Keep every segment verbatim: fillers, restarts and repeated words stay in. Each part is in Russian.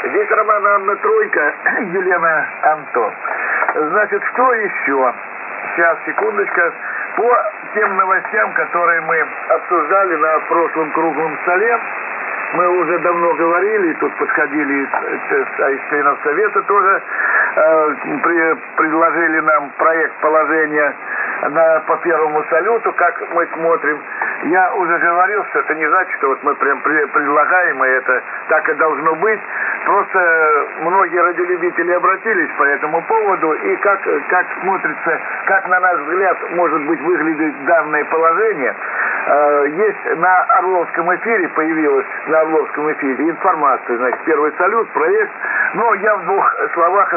Здесь Роман Анна Тройка, Елена Антон. Значит, что еще? Сейчас, секундочка. По тем новостям, которые мы обсуждали на прошлом круглом столе, мы уже давно говорили, тут подходили из членов Совета тоже, э, при, предложили нам проект положения на, по первому салюту, как мы смотрим. Я уже говорил, что это не значит, что вот мы прям предлагаем, и это так и должно быть. Просто многие радиолюбители обратились по этому поводу, и как, как смотрится, как на наш взгляд может быть выглядит данное положение. Есть на Орловском эфире, появилась на Орловском эфире информация, значит, первый салют, проект, но я в двух словах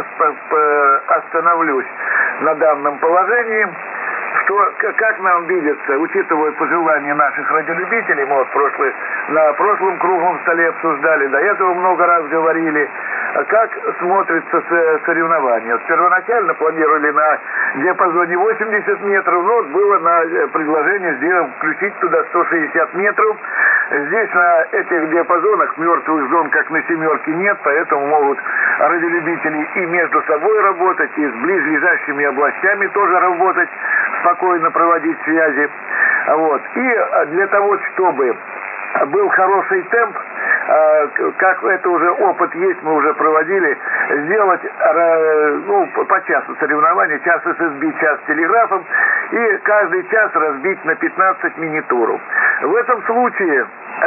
остановлюсь на данном положении. Что, как нам видится, учитывая пожелания наших радиолюбителей, мы вот прошлый, на прошлом круглом столе обсуждали, до этого много раз говорили, как смотрится соревнование. Вот первоначально планировали на диапазоне восемьдесят метров, но вот было на предложение сделать, включить туда сто шестьдесят метров. Здесь на этих диапазонах мертвых зон, как на семерке, нет, поэтому могут радиолюбители и между собой работать, и с близлежащими областями тоже работать, спокойно проводить связи. Вот. И для того, чтобы был хороший темп, как это уже опыт есть, мы уже проводили, сделать ну, по часу соревнования, час эс эс би, час телеграфом, и каждый час разбить на пятнадцать мини-туров. В этом случае,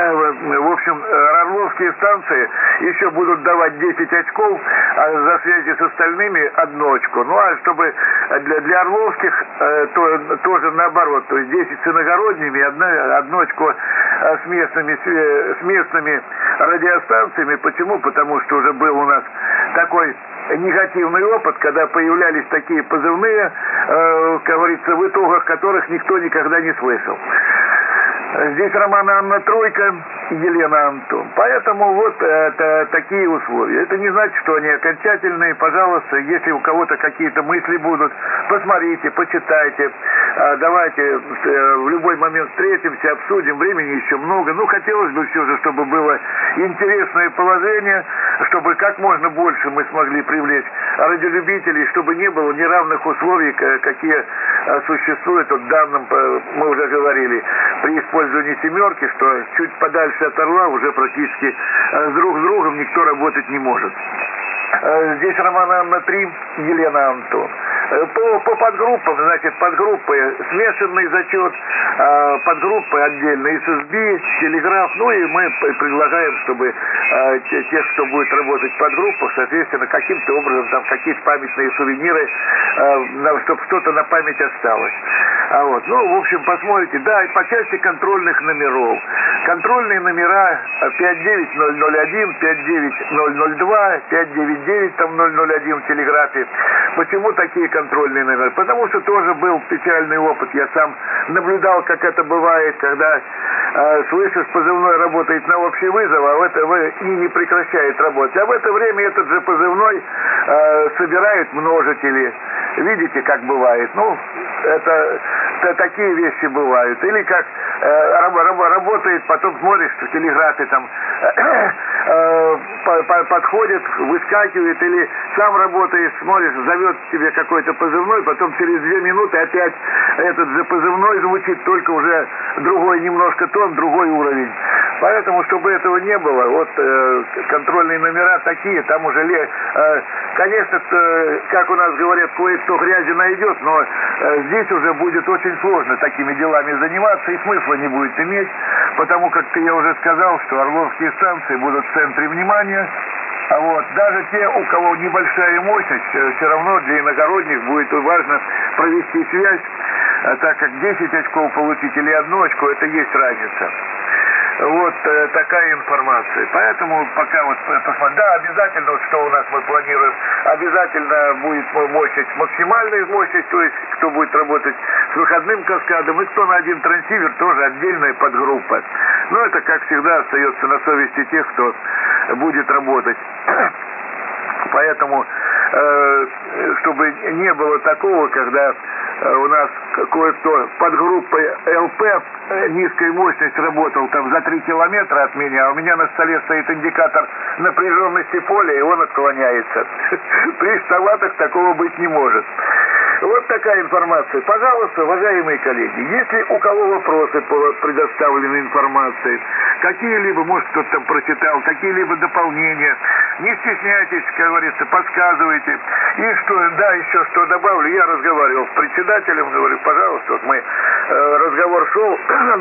в общем, орловские станции еще будут давать десять очков, а за связи с остальными одно очко. Ну а чтобы для, для орловских то, тоже наоборот, то есть десять с иногородними, одно, одно очко с местными, с местными радиостанциями. Почему? Потому что уже был у нас такой негативный опыт, когда появлялись такие позывные, э, как говорится, в итогах которых никто никогда не слышал. Здесь Роман Анна Тройка, Елена Антон. Поэтому вот это, такие условия. Это не значит, что они окончательные. Пожалуйста, если у кого-то какие-то мысли будут, посмотрите, почитайте. Давайте в любой момент встретимся, обсудим. Времени еще много. Ну, хотелось бы все же, чтобы было интересное положение, чтобы как можно больше мы смогли привлечь радиолюбителей, чтобы не было неравных условий, какие существуют в данном, мы уже говорили, при использовании семерки, что чуть подальше от Орла уже практически с друг с другом никто работать не может. Здесь Роман Анна три, Елена Антон. По, по подгруппам, значит, подгруппы смешанный зачет, подгруппы отдельно эс эс би, телеграф, ну и мы предлагаем, чтобы тех, кто будет работать в подгруппах, соответственно, каким-то образом там какие-то памятные сувениры, чтобы что-то на память осталось. А вот, ну, в общем, посмотрите, да, и по части контрольных номеров. Контрольные номера пять девять ноль ноль один, пять девять ноль ноль два, пять девять девять там ноль ноль один в телеграфе. Почему такие контрольные номера? Потому что тоже был печальный опыт. Я сам наблюдал, как это бывает, когда э, слышишь, позывной работает на общий вызов, а в это и не прекращает работать. А в это время этот же позывной э, собирает множители. Видите, как бывает? Ну, это, это такие вещи бывают. Или как э, раб, раб, работает, потом смотришь в телеграфе, там э, э, по, по, подходит, выскакивает, или сам работаешь, смотришь, зовет тебе какой-то позывной, потом через две минуты опять этот же позывной звучит, только уже другой немножко тон, другой уровень. Поэтому, чтобы этого не было, вот э, контрольные номера такие, там уже, э, конечно, э, как у нас говорят, кое-кто грязи найдет, но э, здесь уже будет очень сложно такими делами заниматься, и смысла не будет иметь, потому как я уже сказал, что орловские станции будут в центре внимания. А вот даже те, у кого небольшая мощность, все равно для иногородних будет важно провести связь, так как десять очков получить или одно очко, это есть разница. Вот э, такая информация. Поэтому пока вот посмотрим. Да, обязательно, вот, что у нас мы планируем, обязательно будет мощность, максимальная мощность, то есть кто будет работать с выходным каскадом, и кто на один трансивер, тоже отдельная подгруппа. Но это, как всегда, остается на совести тех, кто будет работать. Поэтому, э, чтобы не было такого, когда э, у нас кое-кто подгруппой эл пэ низкая мощность работал там за три километра от меня, а у меня на столе стоит индикатор напряженности поля, и он отклоняется. При штаватах такого быть не может. Вот такая информация. Пожалуйста, уважаемые коллеги, если у кого вопросы по предоставленной информации, какие-либо, может, кто-то там прочитал, какие-либо дополнения, не стесняйтесь, как говорится, подсказывайте. И что, да, еще что добавлю, я разговаривал с председателем, говорю, пожалуйста, вот мы, э, разговор шел,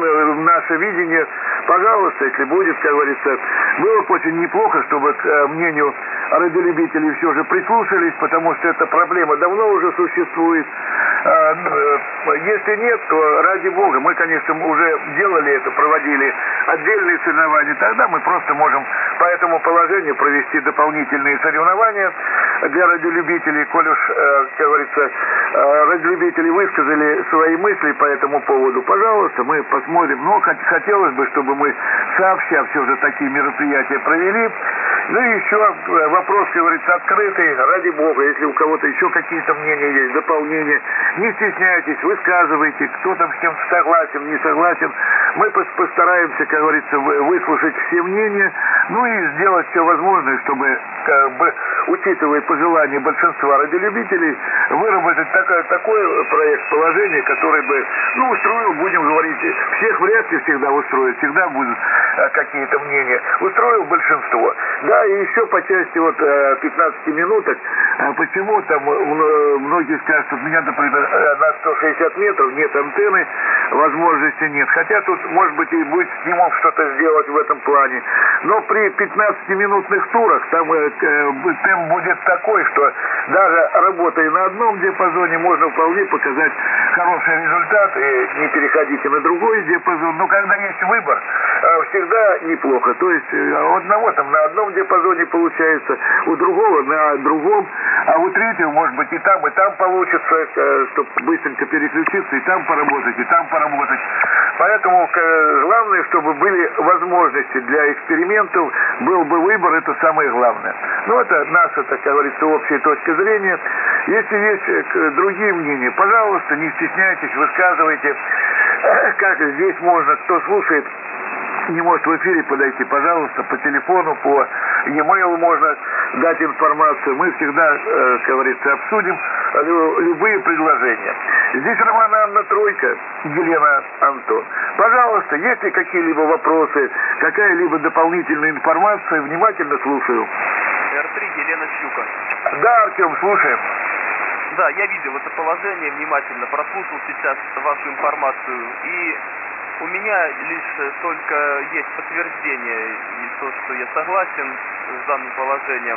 наше видение, пожалуйста, если будет, как говорится, было бы очень неплохо, чтобы к э, мнению радиолюбителей все же прислушались, потому что эта проблема давно уже существует. А, э, если нет, то ради бога, мы, конечно, уже делали это, проводили отдельные соревнования, тогда мы просто можем по этому положению провести дополнительные соревнования для радиолюбителей, коль уж, э, как говорится, э, радиолюбители высказали свои мысли по этому поводу, пожалуйста, мы посмотрим, но хотелось бы, чтобы мы сообща все же такие мероприятия провели. Ну и еще вопрос, как говорится, открытый, ради бога, если у кого-то еще какие-то мнения есть, дополнения, не стесняйтесь, высказывайте, кто там с кем согласен, не согласен. Мы постараемся, как говорится, выслушать все мнения, ну и сделать все возможное, чтобы, как бы, учитывая пожелания большинства радиолюбителей, выработать такой, такой проект положения, который бы, ну, устроил, будем говорить, всех вряд ли всегда устроит, всегда будут а, какие-то мнения, устроил большинство. Да, и еще по части вот пятнадцати минуток, почему там многие скажут, что у меня, например, на сто шестьдесят метров нет антенны, возможности нет. Хотя тут, может быть, и будет стимул что-то сделать в этом плане. Но при пятнадцатиминутных турах там э, темп будет такой, что даже работая на одном диапазоне, можно вполне показать хороший результат и не переходите на другой диапазон. Но когда есть выбор, э, всегда неплохо. То есть э, у одного там на одном диапазоне получается, у другого на другом, а у третьего, может быть, и там, и там получится, э, чтобы быстренько переключиться, и там поработать, и там поработать. Поэтому э, главное, чтобы были возможности для экспериментов, был бы выбор, это самое главное. Ну, это наша, так говорится, общая точка зрения. Если есть э, другие мнения, пожалуйста, не стесняйтесь, высказывайте. Как здесь можно, кто слушает, не может в эфире подойти, пожалуйста, по телефону, по e-mail можно дать информацию. Мы всегда, э, как говорится, обсудим любые предложения. Здесь Романа Анна Тройка, Елена Антон. Пожалуйста, есть ли какие-либо вопросы, какая-либо дополнительная информация, внимательно слушаю. эр три, Елена Щука. Да, Артем, слушаем. Да, я видел это положение, внимательно прослушал сейчас вашу информацию, и у меня лишь только есть подтверждение и то, что я согласен с данным положением.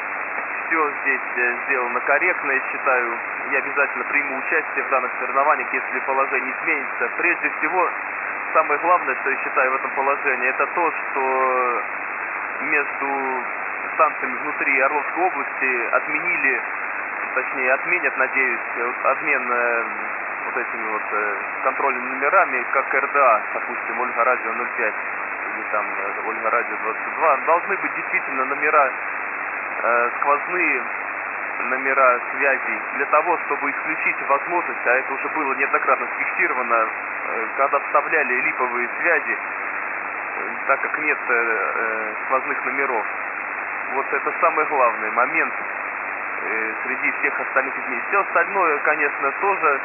Все здесь сделано корректно, я считаю, я обязательно приму участие в данных соревнованиях, если положение изменится. Прежде всего, самое главное, что я считаю в этом положении, это то, что между станциями внутри Орловской области отменили, точнее отменят, надеюсь, обмен вот этими вот контрольными номерами, как эр дэ а, допустим, Ольга Радио ноль пять или там Ольга Радио двадцать два. Должны быть действительно номера, э, сквозные номера связей, для того, чтобы исключить возможность, а это уже было неоднократно зафиксировано, э, когда вставляли липовые связи, э, так как нет э, сквозных номеров. Вот это самый главный момент э, среди всех остальных изменений. Все остальное, конечно, тоже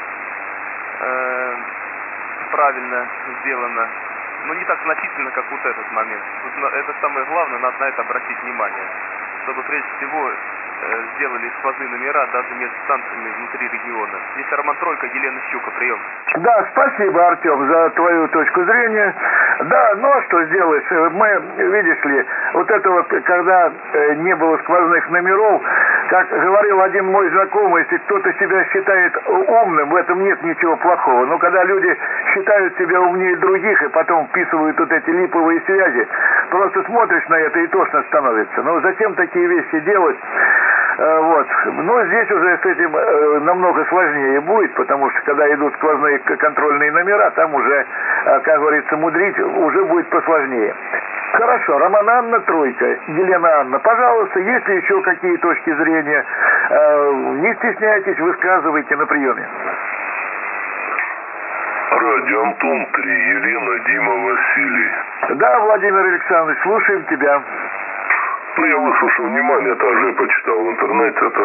э, правильно сделано, но не так значительно, как вот этот момент. Тут это самое главное, надо на это обратить внимание, чтобы прежде всего э, сделали сквозные номера даже между станциями внутри региона. Здесь Роман Тройка, Елена Щука, прием. Да, спасибо, Артем, за твою точку зрения. Да, ну а что сделаешь? Мы, видишь ли, вот это вот, когда э, не было сквозных номеров, как говорил один мой знакомый, если кто-то себя считает умным, в этом нет ничего плохого. Но когда люди считают себя умнее других и потом вписывают вот эти липовые связи, просто смотришь на это и тошно становится. Ну зачем такие вещи делать? Вот. Но здесь уже с этим э, намного сложнее будет, потому что когда идут сквозные контрольные номера, там уже, э, как говорится, мудрить уже будет посложнее. Хорошо, Роман Анна Тройка, Елена Анна, пожалуйста, есть ли еще какие точки зрения, э, не стесняйтесь, высказывайте на приеме. Радио Антон три, Елена, Дима, Василий. Да, Владимир Александрович, слушаем тебя. Ну, я выслушал внимание, также почитал в интернете это.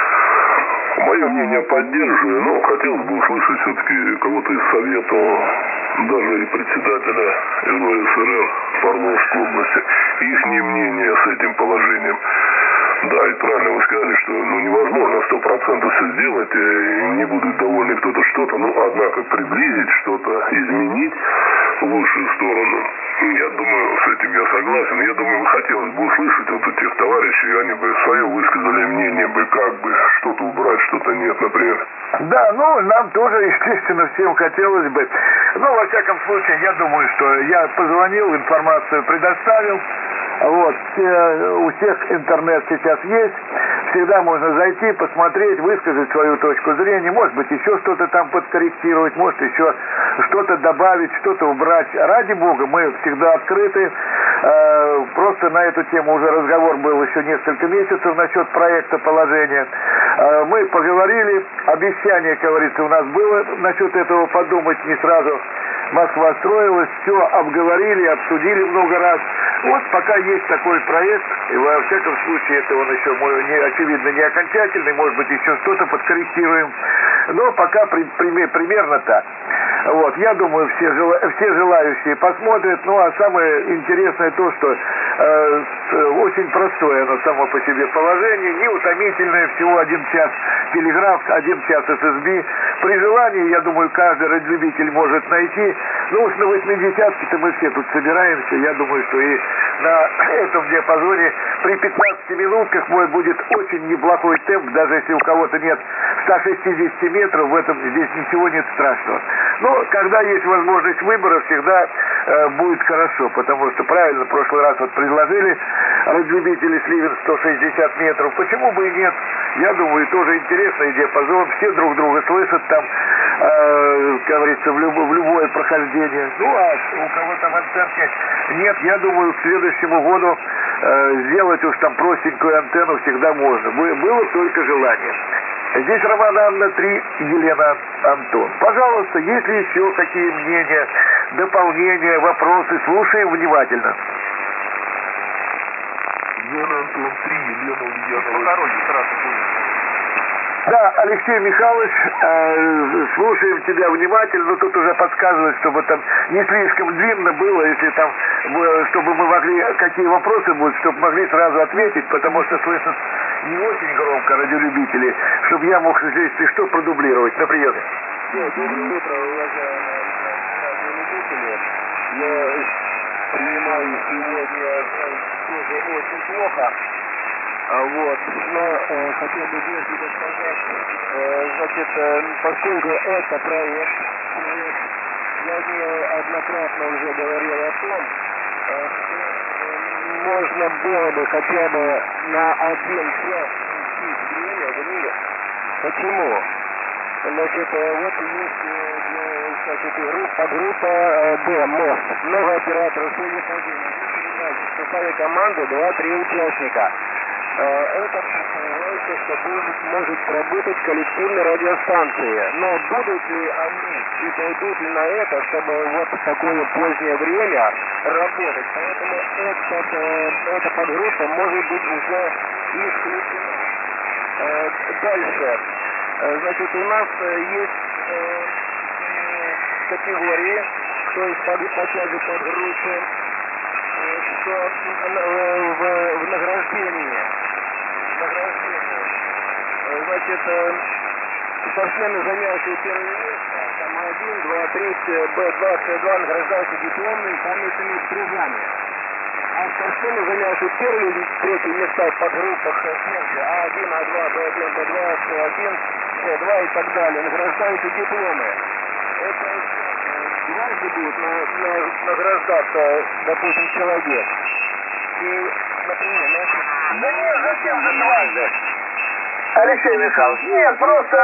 Мое мнение поддерживаю, но хотелось бы услышать все-таки кого-то из Совета, даже и председателя эн вэ эс эр эр по Орловской области, их мнение с этим положением. Да, и правильно вы сказали, что ну, невозможно сто процентов все сделать, и не будет довольны кто-то что-то, но однако приблизить что-то, изменить в лучшую сторону. Я думаю, с этим я согласен. Я думаю, хотелось бы услышать вот у тех товарищей, они бы свое высказали мнение бы, как бы что-то убрать, что-то нет, например. Да, ну, нам тоже, естественно, всем хотелось бы. Но, во всяком случае, я думаю, что я позвонил, информацию предоставил. Вот, у всех интернет сейчас есть, всегда можно зайти, посмотреть, высказать свою точку зрения, может быть, еще что-то там подкорректировать, может, еще что-то добавить, что-то убрать. Ради Бога, мы всегда открыты. Просто на эту тему уже разговор был еще несколько месяцев насчет проекта положения. Мы поговорили, обещание, как говорится, у нас было насчет этого подумать не сразу. Москва строилась, все обговорили, обсудили много раз. Вот пока есть такой проект, и во всяком случае это он еще, не, очевидно, не окончательный, может быть, еще что-то подкорректируем. Но пока при, при, примерно так. Вот, я думаю, все, жела, все желающие посмотрят. Ну, а самое интересное то, что э, очень простое оно само по себе положение, неутомительное, всего один час телеграф, один час эс эс би. При желании, я думаю, каждый радиолюбитель может найти. Ну, уж на восьмидесятке-то мы все тут собираемся. Я думаю, что и на этом диапазоне при пятнадцати минутках мой будет очень неплохой темп. Даже если у кого-то нет ста шестидесяти метров, в этом здесь ничего нет страшного. Но когда есть возможность выбора, всегда э, будет хорошо. Потому что правильно в прошлый раз вот предложили радиолюбители Сливен сто шестьдесят метров. Почему бы и нет? Я думаю, тоже интересный диапазон. Все друг друга слышат там, э, как говорится, в, люб, в любое прохождение. Ну, а у кого там антенки нет, я думаю, к следующему году э, сделать уж там простенькую антенну всегда можно. Было только желание. Здесь Роман Анна три, Елена, Антон. Пожалуйста, если еще какие мнения, дополнения, вопросы, слушаем внимательно. Елена, Антон три, Елена, Ульянова. По дороге сразу будет. Да, Алексей Михайлович, э, слушаем тебя внимательно, но тут уже подсказывают, чтобы там не слишком длинно было, если там, чтобы мы могли, какие вопросы будут, чтобы могли сразу ответить, потому что слышат не очень громко радиолюбители, чтобы я мог, если что, продублировать. На прием. Доброе утро, уважаемые радиолюбители. Я принимаю сегодня тоже очень плохо. Вот, но э, хотел бы вежливо сказать, э, значит, э, поскольку это проект, проект, я неоднократно уже говорил о том, э, что можно было бы хотя бы на один час время в мире. Почему? Значит, э, вот есть, э, значит, группа, группа Б, мост, много операторов, сегодня вступали команды, два-три участника. Это предполагается, что будет, может работать коллективные радиостанции. Но будут ли они и пойдут ли на это, чтобы вот в такое позднее время работать? Поэтому этот, э, эта подгруппа может быть уже исключена. Э, дальше. Э, значит, у нас есть э, категории, кто из по тяге подгруппы, э, что э, в, в награждении. Значит, спортсмены, заняющие первое место, там один, два, три, Б два, С два, награждаются дипломными памятными призами. А спортсмены, заняющие первые и третье места в подгруппах А один, А два, Б один, Б два, С один, С два и так далее, награждаются дипломы. Это дважды будут на, на, награждаться, допустим, человек. И, например, на... Да нет, зачем же дважды? Алексей Михайлович, нет,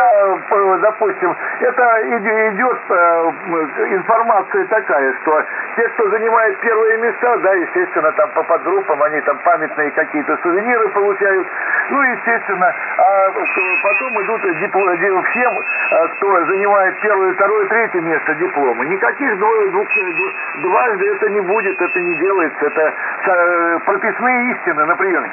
просто, допустим, это идет информация такая, что те, кто занимает первые места, да, естественно, там по подгруппам они там памятные какие-то сувениры получают. Ну, естественно, а потом идут дипломы, всем, кто занимает первое, второе, третье место, дипломы. Никаких двое, двух, дважды это не будет, это не делается. Это прописные истины на приеме.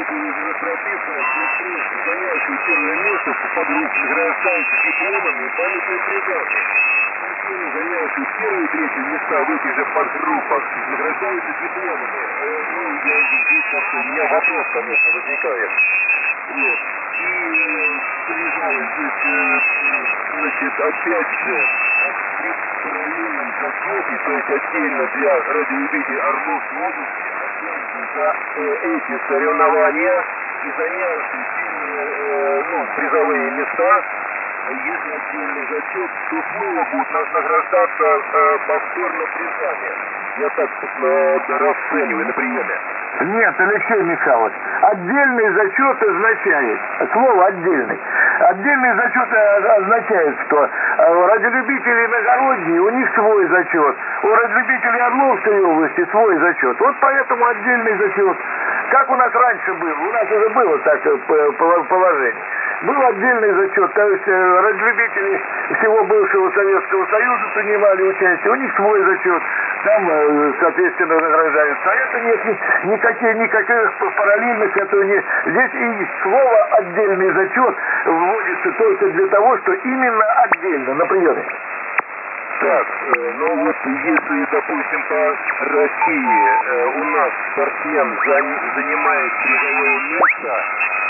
Заняющие первое место по подгруппе награждаются дипломами, памятные призы. Заняющие первые и третье места в этих же подгруппах награждаются дипломами. Ну, я здесь как-то у меня вопрос, конечно, возникает. Вот. И приезжаю здесь, значит, опять же, при параллельном зачете, то есть отдельно для радиолюбителей Орловской области, за эти соревнования и заняющие первые, ну, призовые места, если отдельный зачет, то снова будут награждаться э, повторно призами. Я так э, расцениваю на приеме. Нет, Алексей Михайлович, отдельный зачет означает, слово отдельный, отдельный зачет означает, что радиолюбители иногородние, у них свой зачет, у радиолюбителей Орловской области свой зачет. Вот поэтому отдельный зачет. Как у нас раньше было, у нас уже было так положение. Был отдельный зачет, то есть радиолюбители всего бывшего Советского Союза принимали участие, у них свой зачет, там, соответственно, награждаются. А это нет никаких, никаких параллельных, этого нет. Здесь и слово «отдельный зачет» вводится только для того, что именно отдельно, на приеме. Так, ну вот если, допустим, по России э, у нас спортсмен занимает призовое место,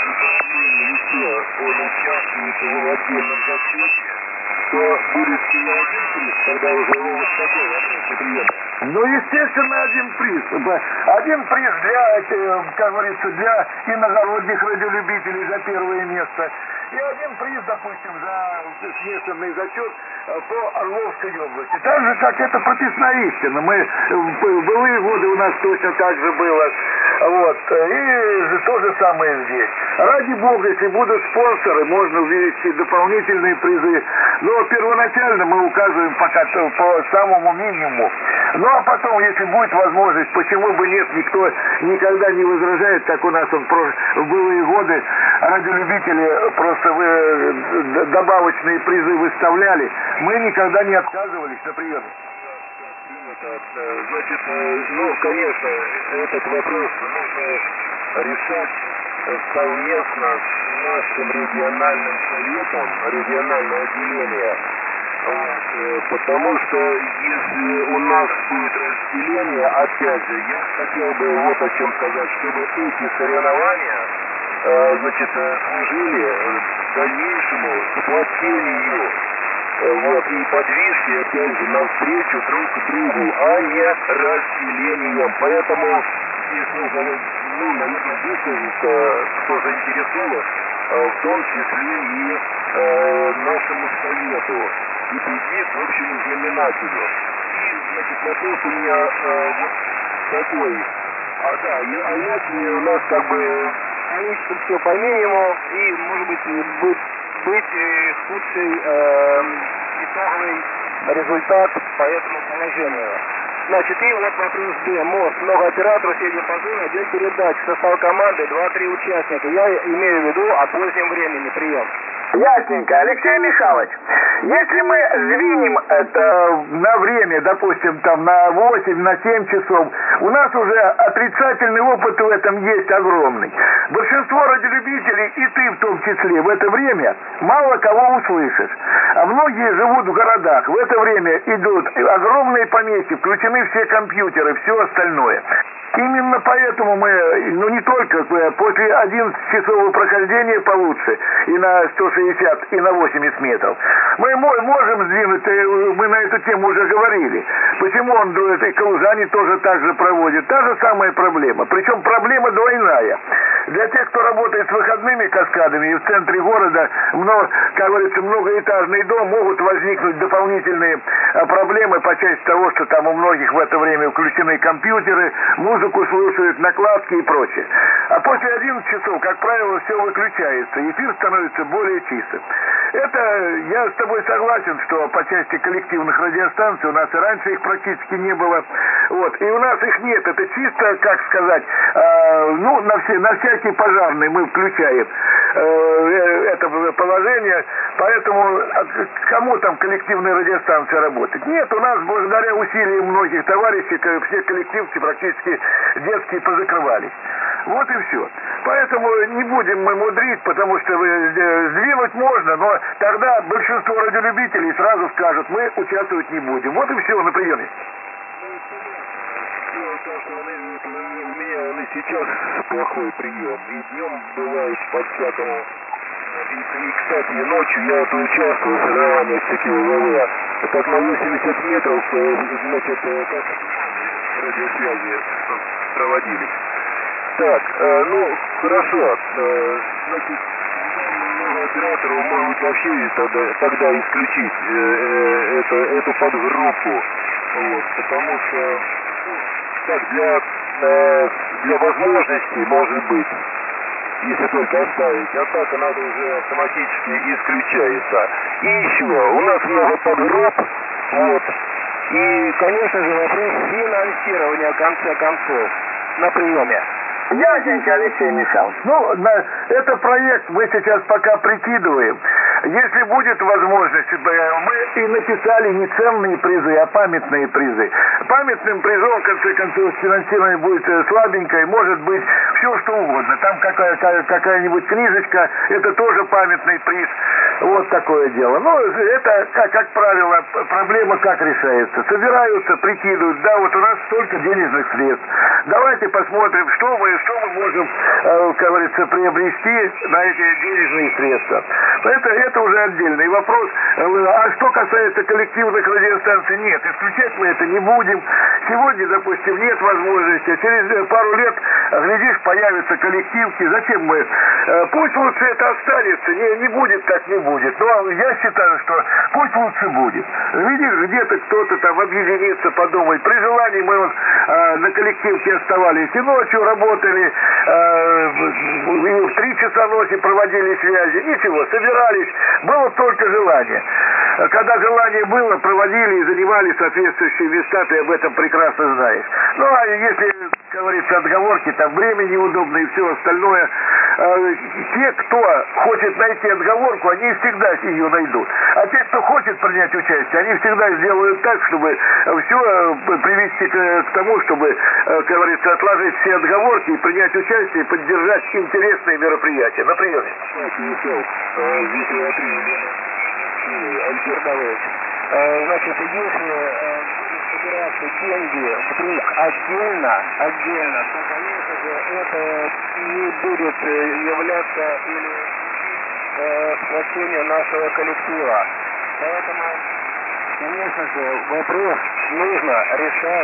и еще он участвует в отдельном зачете, то будет не один приз, тогда уже вот такой вопрос на приеме. Ну, естественно, один приз. Один приз для, как говорится, для иногородних радиолюбителей за первое место. И один приз, допустим, за смешанный зачет по Орловской области. Так же, как это прописная истина. Мы, в былые годы у нас точно так же было. Вот. И то же самое здесь. Ради бога, если будут спонсоры, можно ввести дополнительные призы. Но первоначально мы указываем пока по самому минимуму. Ну а потом, если будет возможность, почему бы нет, никто никогда не возражает, как у нас он в былые годы радиолюбители просто вы, добавочные призы выставляли. Мы никогда не отказывались на приеме. Значит, ну, конечно, этот вопрос нужно решать совместно с нашим региональным советом, региональное отделение. Потому что если у нас будет разделение, опять же, я хотел бы вот о чем сказать, чтобы эти соревнования, значит, служили дальнейшему сплочению, вот, и подвижки, опять же, навстречу друг к другу, а не разделением. Поэтому здесь нужно, ну, наверное, высказаться, кто заинтересован, в том числе и э, нашему совету, и прийти к общему знаменателю. И, значит, вопрос у меня э, вот такой. А да, а если у нас как бы получится все по минимуму, и, может быть, быть, быть э, худший э, итоговый результат по этому положению. Значит, и вот вопрос Б. МОЗ. Много операторов, средний позор, отдел передач. Состав команды два-три участника. Я имею в виду о позднем времени прием. Ясненько. Алексей Михайлович, если мы сдвинем это на время, допустим, там на восемь, на семь часов, у нас уже отрицательный опыт в этом есть огромный. Большинство радиолюбителей, и ты в том числе, в это время мало кого услышишь. А многие живут в городах. В это время идут огромные помехи, включены все компьютеры, все остальное. Именно поэтому мы, ну не только, после одиннадцатичасового прохождения получше, и на сто шестьдесят, и на восемьдесят метров, мы можем сдвинуть, мы на эту тему уже говорили. Почему он, и Калужане тоже так же проводит. Та же самая проблема. Причем проблема двойная. Для тех, кто работает с выходными каскадами и в центре города, много, как говорится, многоэтажный дом, могут возникнуть дополнительные проблемы по части того, что там у многих в это время включены компьютеры, музыку слушают, накладки и прочее. А после одиннадцати часов, как правило, все выключается, эфир становится более чистым. Это, я с тобой согласен, что по части коллективных радиостанций у нас и раньше их практически не было. Вот. И у нас их нет. Это чисто, как сказать, э, ну, на, все, на всякий пожарный мы включаем э, это положение. Поэтому кому там коллективная радиостанция работает? Нет, у нас благодаря усилиям многих товарищей все коллективцы практически детские позакрывались. Вот и все. Поэтому не будем мы мудрить, потому что сдвинуть можно, но тогда большинство радиолюбителей сразу скажут, мы участвовать не будем. Вот и все, на приеме. У меня сейчас плохой прием, и днем бывает по-всякому. И, и, кстати, ночью я это участвую в соревнованиях всякие ВВ. Так на восемьдесят метров, значит, как радиосвязи проводились. Так, э, ну, хорошо, э, значит, оператору могут вообще тогда, тогда исключить э, э, это, эту подгруппу, вот, потому что, так, для, э, для возможностей, может быть, если только оставить, а так она уже автоматически исключается. И еще, у нас много подгрупп, вот, и, конечно же, вопрос финансирования, в конце концов, на приеме. Ясненько, Алексей Михайлович. Ну, на, это проект мы сейчас пока прикидываем. Если будет возможность, мы и написали не ценные призы, а памятные призы. Памятным призом, в конце концов, финансирование будет слабенькое, может быть все что угодно. Там какая, какая-нибудь книжечка, это тоже памятный приз. Вот такое дело. Ну, это, как, как правило, проблема как решается. Собираются, прикидывают, да, вот у нас столько денежных средств. Давайте посмотрим, что мы, что мы можем, э, как говорится, приобрести на эти денежные средства. Это, это уже отдельный вопрос. А что касается коллективных радиостанций, нет, исключать мы это не будем. Сегодня, допустим, нет возможности. Через пару лет, глядишь, появятся коллективки. Зачем мы? Э, пусть лучше это останется, не, не будет, так не будет. Но я считаю, что пусть лучше будет. Видишь, где-то кто-то там объединится, подумает. При желании мы вот, э, на коллективке оставались и ночью работали, э, и в три часа ночи проводили связи. Ничего, собирались. Было только желание. Когда желание было, проводили и занимали соответствующие места, ты об этом прекрасно знаешь. Ну, а если, как говорится, отговорки, там время неудобно и все остальное, э, те, кто хочет найти отговорку, они всегда ее найдут. А те, кто хочет принять участие, они всегда сделают так, чтобы все привести к, к тому, чтобы, как говорится, отложить все отговорки и принять участие, и поддержать интересные мероприятия. На приеме. Альберт Давыдович, значит, если собираться деньги вдруг отдельно, отдельно, то, конечно же, это не будет являться или э, спасением нашего коллектива. Поэтому, конечно же, вопрос нужно решать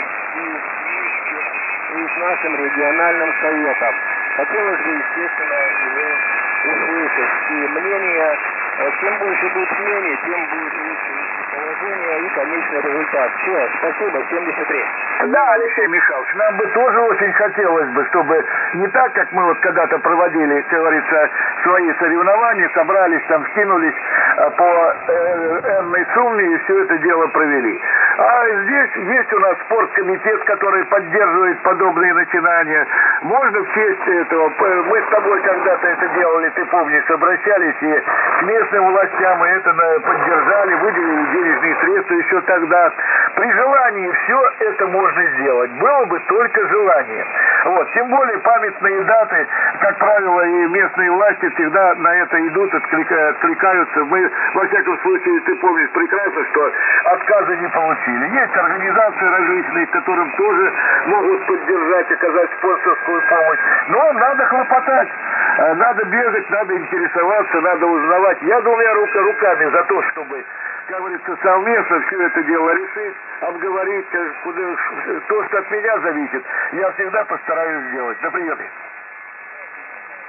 и, и с нашим региональным советом. Хотелось бы, естественно, его услышать. И мнение, чем больше будет мнений, тем будет лучше положение и конечный результат. Все, спасибо, семьдесят три. Да, Алексей Михайлович, нам бы тоже очень хотелось бы, чтобы не так, как мы вот когда-то проводили, как говорится, свои соревнования, собрались там, скинулись по э, энной сумме и все это дело провели. А здесь есть у нас спорткомитет, который поддерживает подобные начинания. Можно в честь этого, мы с тобой когда-то это делали, ты помнишь, обращались и к местным властям, и это поддержали, выделили денежные средства еще тогда. При желании все это можно сделать. Было бы только желание. Вот. Тем более памятные даты, как правило, и местные власти всегда на это идут, откликаются. Мы, во всяком случае, ты помнишь прекрасно, что отказа не получили. Есть организации различные, которым тоже могут поддержать, оказать спонсорскую помощь. Но надо хлопотать, надо бегать, надо интересоваться, надо узнавать. Я двумя руками за то, чтобы, как говорится, совместно все это дело решить, обговорить, куда, то, что от меня зависит, я всегда постараюсь сделать. На приеме.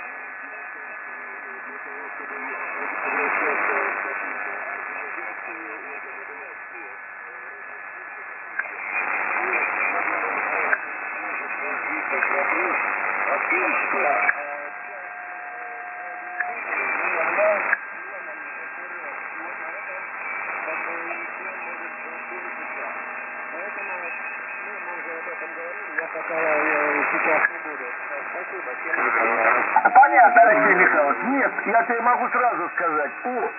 Понятно, Алексей Михайлович. Нет, я тебе могу сразу сказать,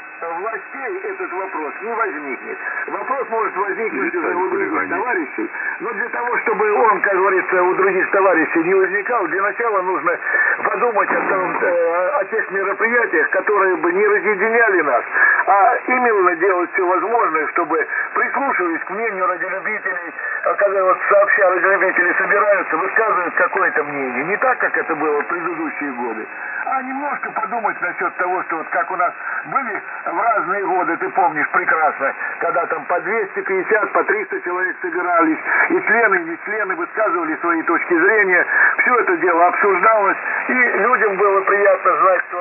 у властей этот вопрос не возникнет. Вопрос может возникнуть уже у других товарищей, но для того, чтобы он, как говорится, у других товарищей не возникал, для начала нужно подумать о, том, э, о тех мероприятиях, которые бы не разъединяли нас, а именно делать все возможное, чтобы прислушивались к мнению радиолюбителей, когда вот сообща радиолюбители собираются, высказывают какое-то мнение. Не так, как это было в предыдущие годы, а немножко подумать насчет того, что вот как у нас были в разные годы, ты помнишь прекрасно, когда там по двести пятьдесят, по триста человек собирались, и члены, и не члены высказывали свои точки зрения, все это дело обсуждалось, и людям было приятно знать, что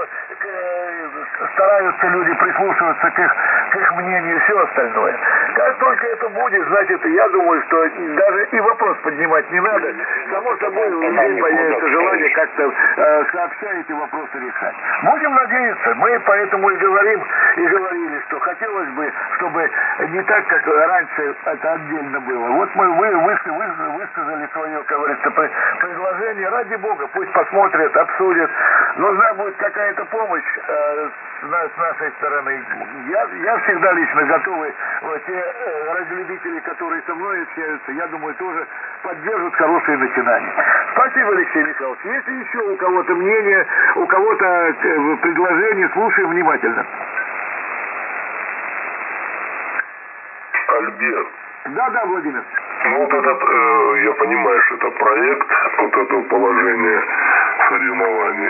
э, стараются люди прислушиваться к их, к их мнению и все остальное. Как только это будет, значит, я думаю, что даже и вопрос поднимать не надо, само собой у людей появится желание как-то э, сообща эти вопросы решать. Будем надеяться, мы поэтому и говорим, и говорили, что хотелось бы, чтобы не так, как раньше это отдельно было. Вот мы вы, вы, вы, высказали свое, как говорится, предложение, ради бога, пусть посмотрят, обсудят. Нужна будет какая-то помощь э, с, с нашей стороны. Я, я всегда лично готовый, вот, те э, радиолюбители, которые со мной общаются, я думаю, тоже поддержат хорошие начинания. Спасибо, Алексей Михайлович. Если еще у кого-то мнение, у кого-то э, предложение, слушаем внимательно. Альберт. Да, да, Владимир. Ну вот этот, э, я понимаю, что это проект, вот это положение соревнований,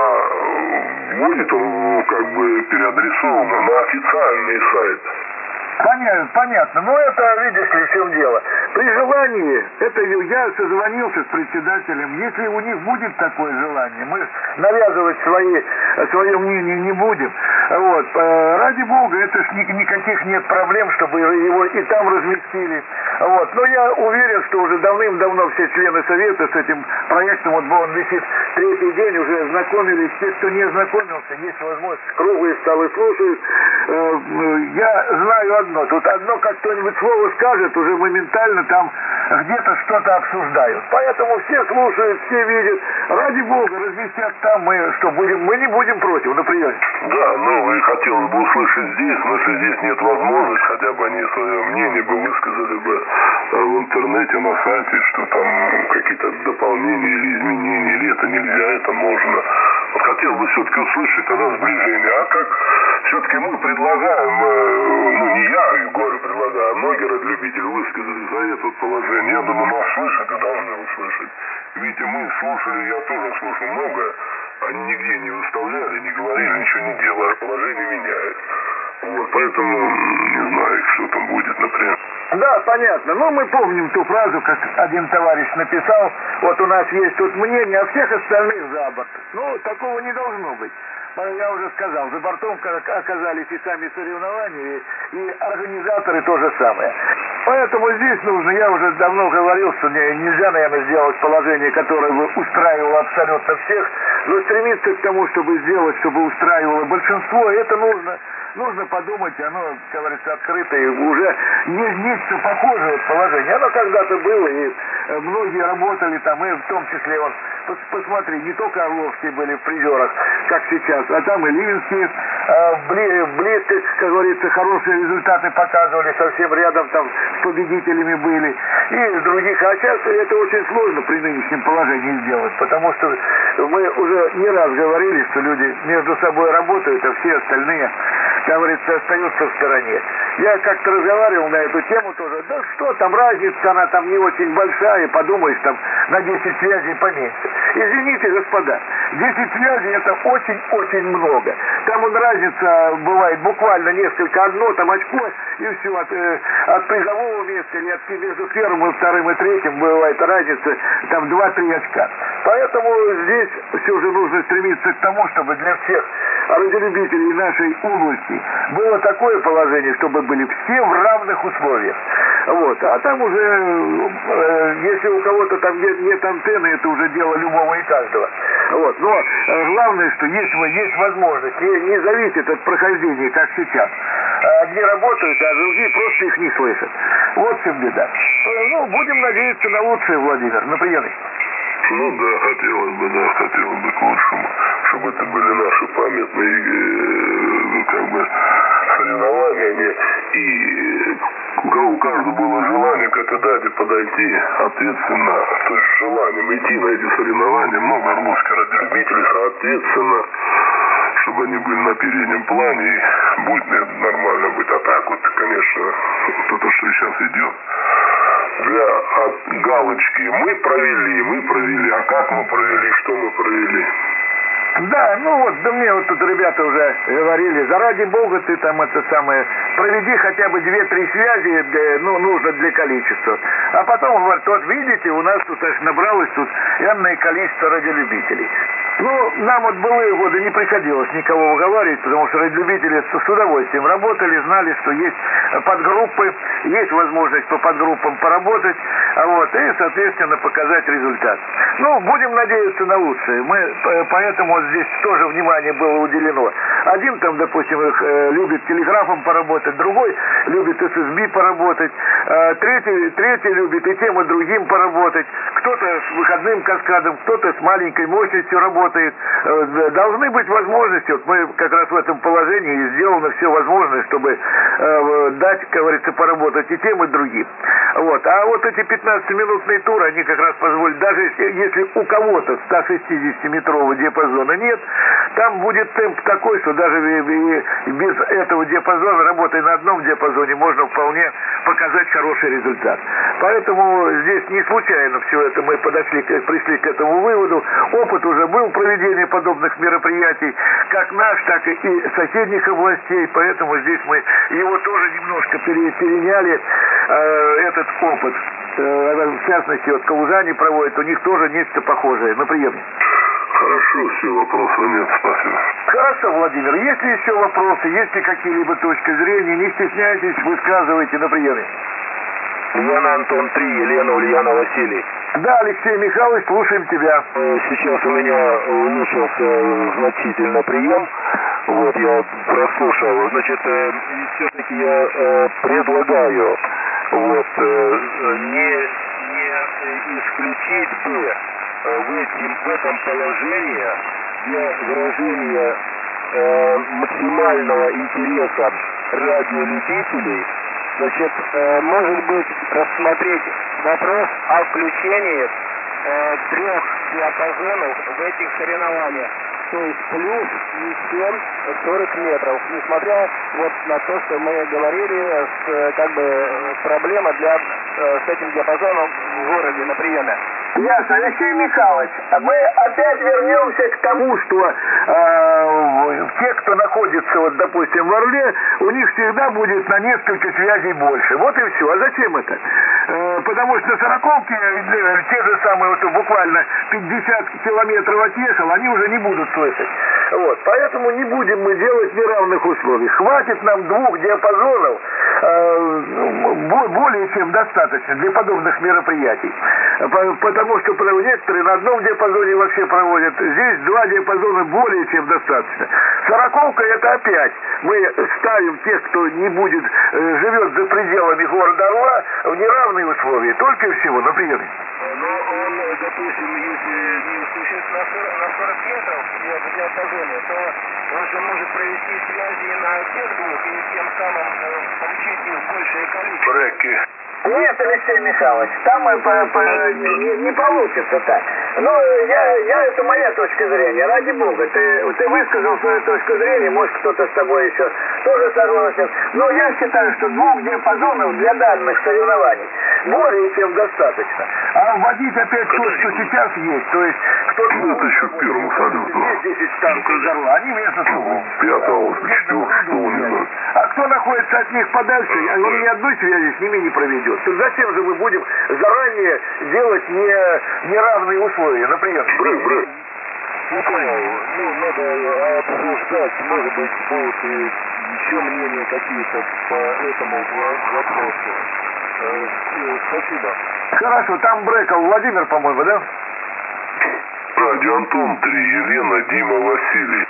а будет он как бы переадресован на официальный сайт? Понятно, понятно. Но это, видишь ли, в чем дело. При желании, это я созвонился с председателем, если у них будет такое желание, мы навязывать свои, свое мнение не будем. Вот. Ради бога, это ж никаких нет проблем, чтобы его и там разместили. Вот. Но я уверен, что уже давным-давно все члены Совета с этим проектом, вот он висит третий день, уже знакомились. Те, кто не ознакомился, есть возможность, круглые столы слушают. Я знаю одно, тут одно, как кто-нибудь слово скажет, уже моментально там где-то что-то обсуждают. Поэтому все слушают, все видят. Ради бога, разместят там, мы что, будем, мы не будем против, например. Да, ну и хотелось бы услышать здесь, но если здесь нет возможности, хотя бы они свое мнение бы высказали бы в интернете, на сайте, что там какие-то дополнения или изменения, или это нельзя, это можно. Вот хотел бы все-таки услышать тогда сближение. А как все-таки мы предлагаем, ну не я говорю предлагаю, а многие радиолюбители высказали за это положение. Я думаю, нас слышат и должны услышать. Видите, мы слушали, я тоже слушал многое. Они нигде не выставляли, не говорили, ничего не делали, положение меняет. Вот, поэтому не знаю, что там будет, например. Да, понятно. Но мы помним ту фразу, как один товарищ написал, вот у нас есть тут мнение, а всех остальных за борт. Ну, такого не должно быть. Я уже сказал, за бортом оказались и сами соревнования, и организаторы то же самое. Поэтому здесь нужно, я уже давно говорил, что нельзя, наверное, сделать положение, которое бы устраивало абсолютно всех, но стремиться к тому, чтобы сделать, чтобы устраивало большинство, это нужно. Нужно подумать, оно, как говорится, открыто, и уже не нечто похожее положение. Оно когда-то было, и многие работали там, и в том числе, вот, посмотри, не только Орловские были в призерах, как сейчас, а там и Ливенские э, близко, как говорится, хорошие результаты показывали, совсем рядом там с победителями были, и из других. А сейчас это очень сложно при нынешнем положении сделать, потому что мы уже не раз говорили, что люди между собой работают, а все остальные, как говорится, остаются в стороне. Я как-то разговаривал на эту тему тоже. Да что там, разница, она там не очень большая, подумаешь, там на десять связей поменьше. Извините, господа, десять связей это очень-очень много. Там он разница бывает буквально несколько, одно там очко, и все, от, э, от призового места или от, между первым и вторым и третьим бывает разница там два-три очка. Поэтому здесь все же нужно стремиться к тому, чтобы для всех радиолюбителей нашей области было такое положение, чтобы были все в равных условиях. Вот. А там уже, э, если у кого-то там нет, нет антенны, это уже дело любого и каждого. Вот. Но э, главное, что есть, есть возможность, не, не зависит от прохождения, как сейчас. Одни работают, а другие просто их не слышат. Вот в чем беда. Ну, будем надеяться на лучшее, Владимир. На приеме. Ну да, хотелось бы, да, хотелось бы к лучшему, чтобы это были наши памятные, э, как бы, соревнования, и у кого у каждого было желание к этой дате подойти ответственно, то есть с желанием идти на эти соревнования, много орловских радиолюбителей, соответственно, чтобы они были на переднем плане, и будет нормально быть. А так вот, конечно, то, то что сейчас идет, для галочки мы провели, мы провели, а как мы провели, что мы провели? Да, ну вот, да мне вот тут ребята уже говорили, заради бога ты там это самое, проведи хотя бы две-три связи, для, ну, нужно для количества. А потом говорят, вот видите, у нас тут аж набралось тут энное количество радиолюбителей. Ну, нам вот былые годы не приходилось никого уговаривать, потому что радиолюбители с удовольствием работали, знали, что есть подгруппы, есть возможность по подгруппам поработать, а вот, и, соответственно, показать результат. Ну, будем надеяться на лучшее. Мы, поэтому вот здесь тоже внимание было уделено. Один там, допустим, их, э, любит телеграфом поработать, другой любит эс эс би поработать, э, третий, третий любит и тем, и другим поработать. Кто-то с выходным каскадом, кто-то с маленькой мощностью работает. Э, должны быть возможности. Вот мы как раз в этом положении и сделано все возможное, чтобы э, дать, как говорится, поработать и тем, и другим. Вот. А вот эти пятнадцатиминутные туры, они как раз позволят, даже если, если у кого-то сто шестидесятиметрового диапазона нет, там будет темп такой, что даже без этого диапазона, работая на одном диапазоне, можно вполне показать хороший результат. Поэтому здесь не случайно все это мы подошли, пришли к этому выводу. Опыт уже был проведения подобных мероприятий, как наш, так и соседних областей, поэтому здесь мы его тоже немножко переняли, э, этот опыт. Э, в частности, вот калужане проводят, у них тоже нечто похожее на приеме. Хорошо, все, вопросов нет, спасибо. Хорошо, Владимир, есть ли еще вопросы, есть ли какие-либо точки зрения, не стесняйтесь, высказывайте на приеме. Ульяна Антон три, Елена Ульяна Василий. Да, Алексей Михайлович, слушаем тебя. Сейчас у меня улучшился значительно прием. Вот, я прослушал. Значит, все-таки я предлагаю вот, не, не исключить бы в, этим, в этом положении для выражения э, максимального интереса радиолюбителей, значит, э, может быть, рассмотреть вопрос о включении э, трех диапазонов в этих соревнованиях. То есть плюс и семь сорок метров. Несмотря вот на то, что мы говорили, с, как бы проблема для, э, с этим диапазоном в городе на приеме. Ясно, Алексей Михайлович, мы опять вернемся к тому, что э, те, кто находится, вот, допустим, в Орле, у них всегда будет на несколько связей больше. Вот и все. А зачем это? Э, потому что сороковки, э, те же самые, вот, буквально пятьдесят километров от Ешел, они уже не будут слышать. Вот. Поэтому не будем мы делать неравных условий. Хватит нам двух диапазонов, э, более чем достаточно для подобных мероприятий. Потому что некоторые на одном диапазоне вообще проводят. Здесь два диапазона более чем достаточно. Сороковка это опять. Мы ставим тех, кто не будет, э, живет за пределами города Орла, в неравные условия. Только и всего, например. Но он, допустим, если не исключит на сорок метров в диапазоне, то он же может провести связи на тех двух и тем самым получить большее количество. Бреки. Нет, Алексей Михайлович, там по, по, не, не получится так. Ну, я, я, это моя точка зрения, ради бога. Ты, ты высказал свою точку зрения, может кто-то с тобой еще тоже согласен. Но я считаю, что двух диапазонов для данных соревнований более чем достаточно. А вводить опять то, что сейчас есть, то есть кто-то... Ну, это еще к первому салюту. Есть десять станций из Орла, они вместо того. Пятого, четвертого, шестого, не знаю. А кто находится от них подальше, он ни одной связи с ними не проведет. Так зачем же мы будем заранее делать не, неравные условия, например? Брык, брык. Ну, надо обсуждать. сказать, может быть, будут и еще мнения какие-то по этому вопросу. Э, спасибо. Хорошо, там Бреков Владимир, по-моему, да? Радио Антон три, Елена, Дима, Василий.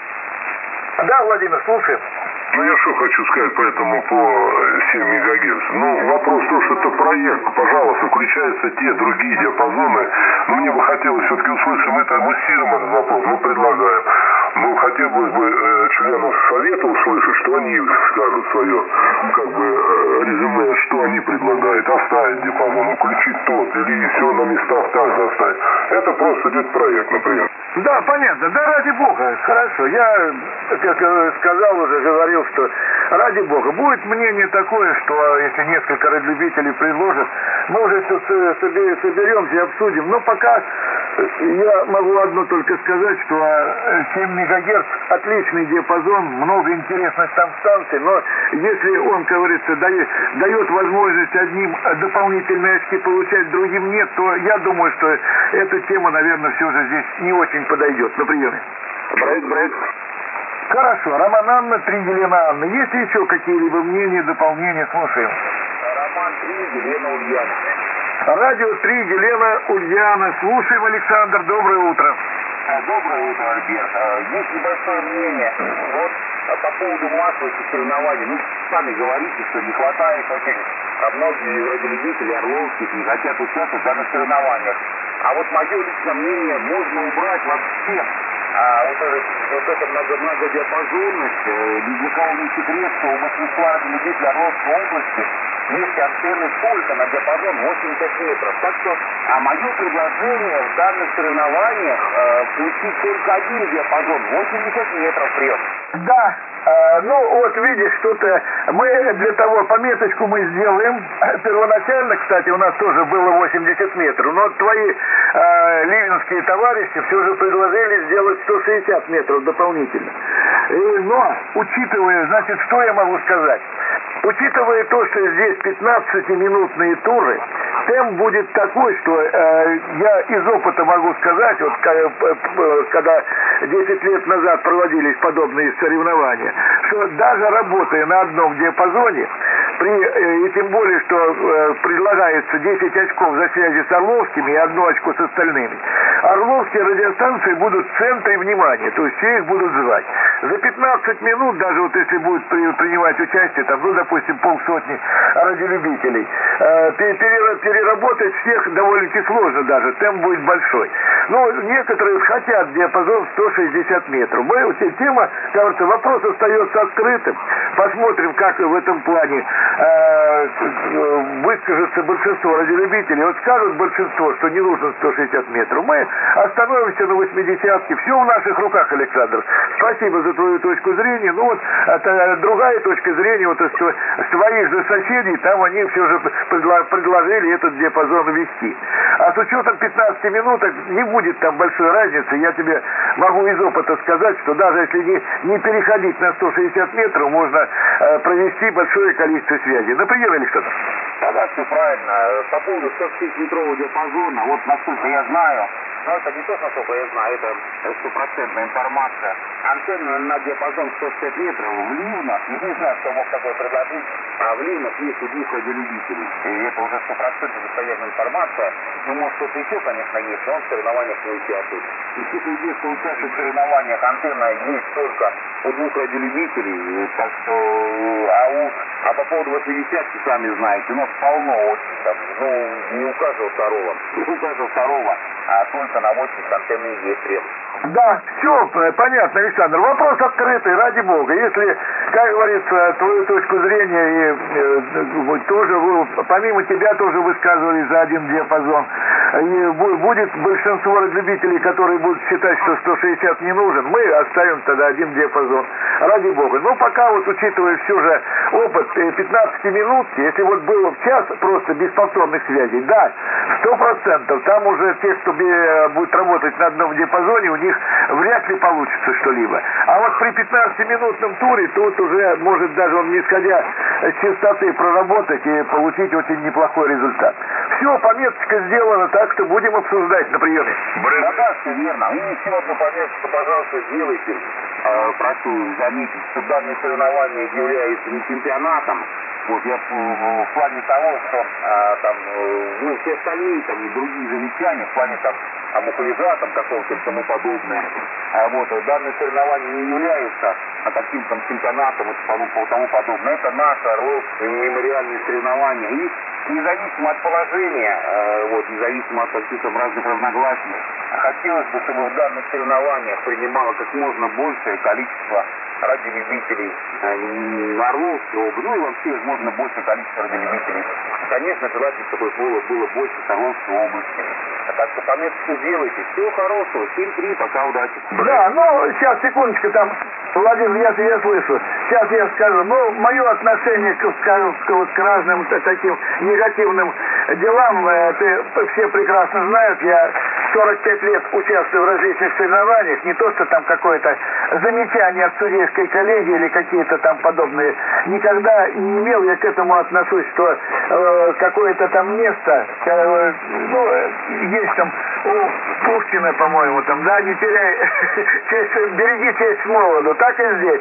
Да, Владимир, слушаем. Ну, я что хочу сказать по этому по семь мегагерц. Ну, вопрос то, что это проект, пожалуйста, включаются те другие диапазоны. Но мне бы хотелось все-таки услышать, мы это муссируем этот вопрос, мы предлагаем. Ну, хотелось бы э, членов совета услышать, что они скажут свое, как бы, э, резюме, что они предлагают, оставить диапазон, включить тот, или все на местах так же оставить. Это просто идет проект, например. Да, понятно. Да, ради бога. Хорошо. Я, как сказал уже, говорил, что ради бога. Будет мнение такое, что если несколько радиолюбителей предложат, мы уже все соберемся и обсудим. Но пока я могу одно только сказать, что семь мегагерц отличный диапазон, много интересных там станций, но если он, как говорится, дает, дает возможность одним дополнительные очки получать, другим нет, то я думаю, что эта тема, наверное, все же здесь не очень подойдет. На приеме. Брейк, брейк. Хорошо. Роман Анна, три, Елена Анна. Есть еще какие-либо мнения, дополнения? Слушаем. Роман три, Елена Ульяна. Радио три, Елена Ульяна. Слушаем, Александр. Доброе утро. Доброе утро, Альберт. Есть небольшое мнение. Вот по поводу массовости соревнований. Ну, сами говорите, что не хватает этих, а многие радиолюбители орловских не хотят участвовать в данных соревнованиях. А вот мое личное мнение, можно убрать вообще а, вот, это, вот эта много, многодиапазонность. Ни для кого не секрет, что у большинства радиолюбителей Орловской области есть антенны только на диапазон восемьдесят метров. Так что, а мое предложение в данных соревнованиях э, включить только один диапазон, восемьдесят метров прием. Да, э, ну вот видишь, что-то мы для того, пометочку мы сделаем. Первоначально, кстати, у нас тоже было восемьдесят метров, но твои э, ливенские товарищи все же предложили сделать сто шестьдесят метров дополнительно. И, но, учитывая, значит, что я могу сказать? Учитывая то, что здесь пятнадцатиминутные туры, темп будет такой, что э, я из опыта могу сказать, вот когда десять лет назад проводились подобные соревнования, что даже работая на одном диапазоне, при, э, и тем более, что э, предлагается десять очков за связи с Орловскими и одно очко с остальными, Орловские радиостанции будут в центре внимания, то есть все их будут звать. За пятнадцать минут, даже вот если будут при, принимать участие, там, ну, допустим, полсотни радиолюбителей, э, переработать всех довольно-таки сложно даже, темп будет большой. Но некоторые хотят диапазон сто шестьдесят метров. Мы, тема, кажется, вопрос остается открытым. Посмотрим, как в этом плане э, выскажется большинство радиолюбителей. Вот скажут большинство, что не нужно сто шестьдесят метров. Мы остановимся на восьмидесятке. Все в наших руках, Александр. Спасибо за твою точку зрения. Ну вот, это другая точка зрения, вот с твоих же соседей, там они все же предложили этот диапазон ввести. А с учетом пятнадцати минуток не будет там большой разницы. Я тебе могу из опыта сказать, что даже если не, не переходить на сто шестьдесят метров, можно э, провести большое количество связей. Например, Александр. Да, да, все правильно. По поводу сто шестидесяти метрового диапазона, вот насколько я знаю, но это не то, насколько я знаю, это стопроцентная информация. Антенна на диапазон сто шестьдесят метров в Ливнах, не знаю, кто мог такое предложить, а в Ливнах есть у двух радиолюбителей. И это уже стопроцентная достоверная информация. Ну, может, кто-то еще, конечно, есть, но он в соревнованиях не участвует. И всех людей, кто участвует в соревнованиях, антенна есть только у двух радиолюбителей, так что, а, у, а по поводу восьмидесятки, сами знаете, у нас полно очень там, ну, не у каждого второго, не у каждого второго, а только на восемьдесят антенны есть прям. Да, все понятно, Александр. Вопрос открытый, ради бога. Если, как говорится, твою точку зрения, и э, тоже, помимо тебя тоже высказывали за один диапазон, и будет большинство радиолюбителей, которые будут считать, что сто шестьдесят не нужен, мы оставим тогда один диапазон. Ради бога. Но пока вот, учитывая все же опыт пятнадцати минут, если вот было в час просто без повторных связей, да, сто процентов, там уже те, кто будет работать на одном диапазоне, у них вряд ли получится что-либо. А вот при пятнадцатиминутном туре тут уже может даже он, не исходя с частоты, проработать и получить очень неплохой результат. Все, пометочка сделана, так что будем обсуждать на приеме. Да, да, все верно. И еще одну пометочку, пожалуйста, сделайте. Э, прошу заметить, что данное соревнование является не чемпионатом. Вот я в, в, в плане того, что э, там, э, ну, все остальные там и другие замечания, в плане там амуфализа, там какого-то и тому подобное. А вот данное соревнование не является а, таким там чемпионатом и тому, тому подобное. Это наше Орловское мемориальное соревнование. И независимо от положения, э, вот, независимо от каких-то разных разногласий, хотелось бы, чтобы в данных соревнованиях принимало как можно большее количество радиолюбителей э, Орловской области, ну и вообще, возможно, большее количество радиолюбителей. Конечно, желательно, чтобы было, было больше с Орловской области. Так что пометку сделайте. Всего хорошего. семь три, пока, удачи. Да, ну, сейчас, секундочку, там, Владимир, я тебя слышу. Сейчас я скажу, ну, мое отношение к, скажу, к, вот, к разным таким негативным делам, э, ты, все прекрасно знают, я сорок пять лет участвую в различных соревнованиях, не то, что там какое-то замечание от судейской коллегии или какие-то там подобные. Никогда не имел, я к этому отношусь, что э, какое-то там место, э, ну, есть там у Пушкина, по-моему, там, да, не теряй, честь, береги честь молоду, так и здесь.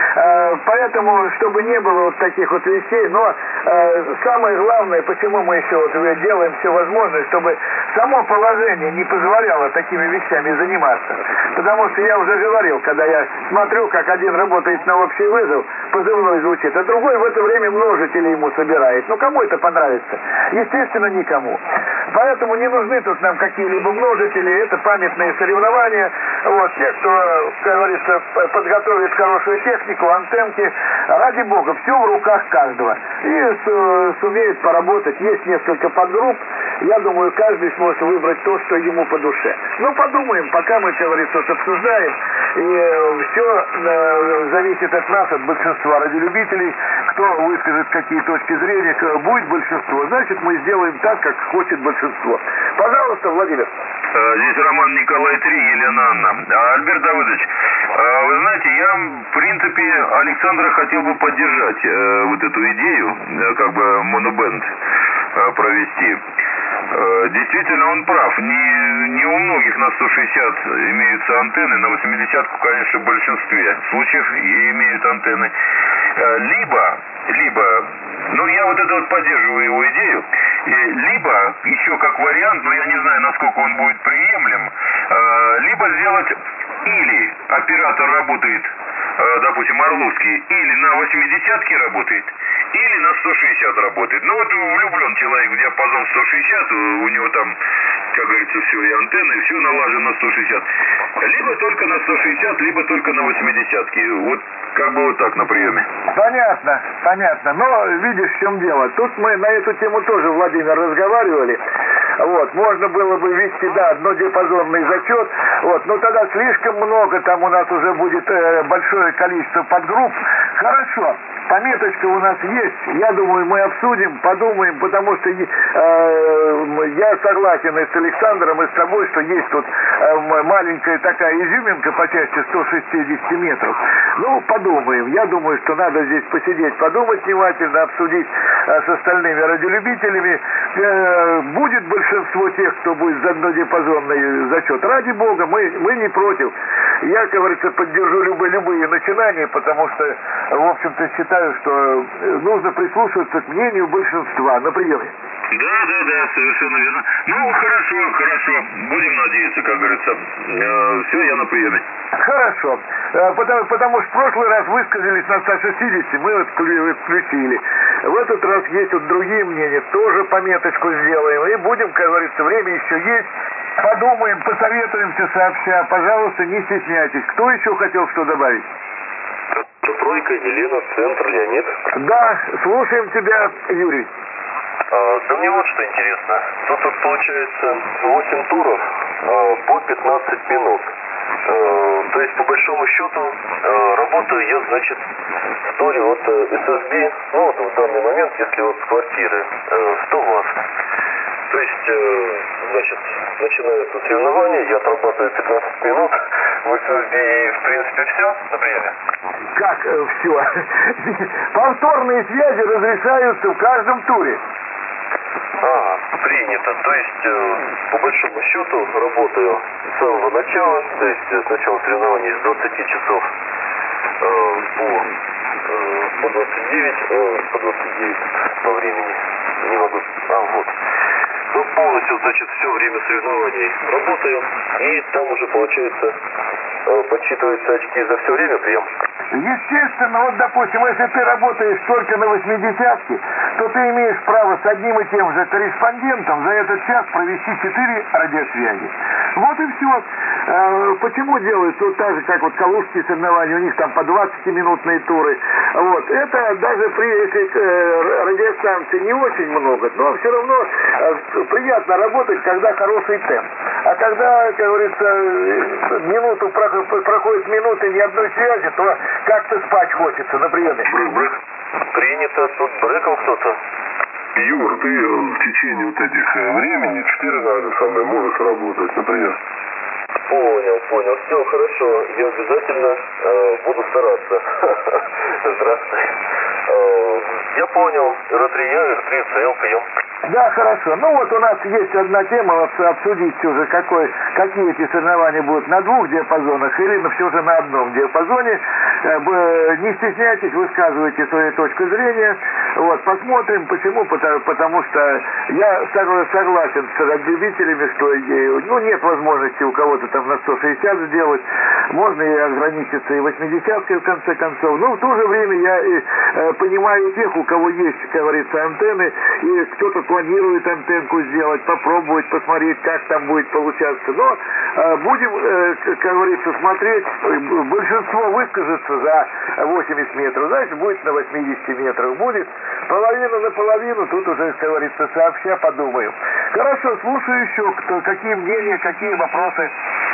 Э, поэтому, чтобы не было вот таких вот вещей, но э, самое главное, почему мы еще вот делаем все возможное, чтобы само положение не позволяло такими вещами заниматься. Потому что я уже говорил, когда я смотрю, как один работает на общий вызов, позывной звучит, а другой в это время множители ему собирает. Ну, кому это понравится? Естественно, никому. Поэтому не нужны тут нам какие-либо множители, это памятные соревнования. Вот, те, кто, как говорится, подготовит хорошую технику, антенки, ради бога, все в руках каждого. И сумеет поработать. Есть несколько подгрупп. Я думаю, каждый сможет выбрать то, что ему по душе. Ну, подумаем, пока мы, как говорится, обсуждаем. И все э, зависит от нас, от большинства радиолюбителей. Кто выскажет какие точки зрения, будет большинство, значит, мы сделаем так, как хочет большинство. Пожалуйста, Владимир. Здесь Роман Николай три, Елена Анна. Альберт Давыдович, вы знаете, я, в принципе, Александра хотел бы поддержать э, вот эту идею, э, как бы монобенд э, провести. Э, действительно, он прав. Не, не у многих на сто шестьдесят имеются антенны, на восьмидесятку, конечно, в большинстве случаев имеют антенны. Э, либо, либо, ну я вот это вот поддерживаю его идею, либо, еще как вариант, но я не знаю, насколько он будет приемлем, либо сделать или оператор работает, допустим, Орловский, или на восьмидесятке работает, или на сто шестьдесят работает. Ну вот влюблен человек в диапазон сто шестьдесят, у него там, как говорится, все, и антенны, и все налажено на сто шестьдесят. Либо только на сто шестьдесят, либо только на восьмидесятке. Вот как бы вот так на приеме. Понятно, понятно. Но видишь, в чем дело. Тут мы на эту тему тоже, Владимир, разговаривали. Вот, можно было бы вести, да, однодиапазонный зачет. Вот, но тогда слишком много, там у нас уже будет э, большое количество подгрупп. Хорошо. Пометочка у нас есть, я думаю, мы обсудим, подумаем, потому что э, я согласен и с Александром, и с тобой, что есть тут э, маленькая такая изюминка по части сто шестьдесят метров. Ну, подумаем. Я думаю, что надо здесь посидеть, подумать внимательно, обсудить э, с остальными радиолюбителями. Э, будет большинство тех, кто будет за однодиапазонный зачет. Ради бога, мы, мы не против. Я, как говорится, поддержу любые, любые начинания, потому что, в общем-то, считаю, что нужно прислушиваться к мнению большинства на приеме. Да, да, да, совершенно верно. Ну, хорошо, хорошо. Будем надеяться, как говорится. Э, все, я на приеме. Хорошо. Э, потому, потому что в прошлый раз высказались на сто шестьдесят, мы вот включили. В этот раз есть вот другие мнения. Тоже пометочку сделаем. И будем, как говорится, время еще есть. Подумаем, посоветуемся сообща. Пожалуйста, не стесняйтесь. Кто еще хотел что добавить? Тройка, Елена, центр, Леонид. Да, слушаем тебя, Юрий. А, да мне вот что интересно. Тут вот получается восемь туров а, по пятнадцать минут. А, то есть, по большому счету, а, работаю я, значит, в туре от эс эс би, ну вот в данный момент, если вот с квартиры, а, сто ватт. То есть, э, значит, начинается соревнование, я отрабатываю пятнадцать минут в эс эс би и, в принципе, все на приеме. Как э, все? Повторные связи разрешаются в каждом туре. Ага. Принято. То есть, э, по большому счету, работаю с самого начала, то есть э, с начала соревнований с двадцати часов э, по, э, по двадцать девять, э, по двадцать девять по времени, не могу, а вот, то полностью, значит, все время соревнований работаю, и там уже, получается, э, подсчитываются очки за все время прием. Естественно, вот, допустим, если ты работаешь только на восьмидесятке, то ты имеешь право с одним и тем же корреспондентом за этот час провести четыре радиосвязи. Вот и все. Э, почему делают вот так же, как вот калужские соревнования, у них там по двадцатиминутные туры. Вот. Это даже при, если э, радиостанций не очень много, но все равно э, приятно работать, когда хороший темп. А когда, как говорится, минуту проходит минуты ни одной связи, то как-то спать хочется на приеме. Брык-брык. Принято. Тут брыкал кто-то. Юр, ты в течение вот этих времени четыре раза со мной можешь работать, например. Понял, понял. Все хорошо. Я обязательно э, буду стараться. Здравствуй. Э, я понял. эр три я, эр три эс эл, прием. Да, хорошо. Ну вот у нас есть одна тема, вот обсудить уже, какой, какие эти соревнования будут на двух диапазонах или все же на одном диапазоне. Не стесняйтесь, высказывайте свою точку зрения. Вот, посмотрим, почему, потому, потому что я согласен с радиолюбителями, что ну, нет возможности у кого-то там на сто шестьдесят сделать, можно и ограничиться и восьмидесяткой в конце концов, но в то же время я э, понимаю тех, у кого есть, как говорится, антенны, и кто-то планирует антенку сделать, попробовать, посмотреть, как там будет получаться, но э, будем, э, как говорится, смотреть, большинство выскажется за восемьдесят метров, значит, будет на восьмидесяти метрах, будет половина на половину, тут уже, как говорится, сообща подумаем. Хорошо, слушаю еще, кто, какие мнения, какие вопросы.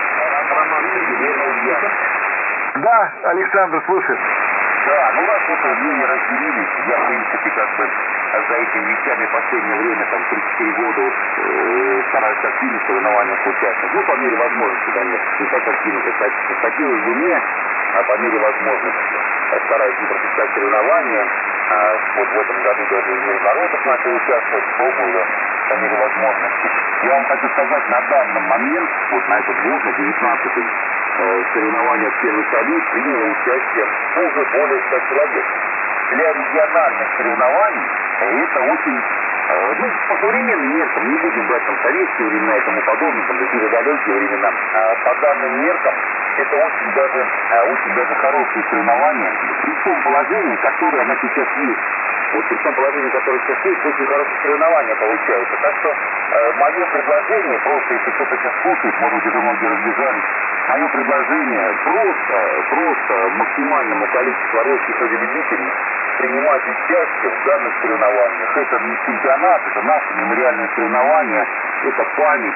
Да, Александр, слушай. Да, ну раз вот мнения разделились, я, в принципе, как бы за этими вещами в последнее время, там, тридцать четыре года, вот, э, стараюсь активно в соревнованиях участвовать. Ну, по мере возможности, конечно, не так активно, как хотелось бы мне, а по мере возможности стараюсь не пропускать соревнования. А, вот в этом году даже в международных начал участвовать, пробую по мере возможности. Я вам хочу сказать, на данный момент, вот на этот год, на девятнадцатый, э, соревнования «Первый союз» приняло участие уже более ста человек. Для региональных соревнований это очень, э, ну, по современным меркам, не будем брать там советские времена и тому подобное, там такие далекие времена, а по данным меркам это очень даже, очень даже хорошие соревнования, при том положении, которое она сейчас есть. Вот при том положении, которое сейчас есть, очень хорошие соревнования получаются. Так что э, мое предложение, просто если кто-то сейчас слушает, может быть, уже многие разбежались, мое предложение просто, просто максимальному количеству русских радиолюбителей принимать участие в данных соревнованиях. Это не чемпионат, это наши мемориальные соревнования, это память,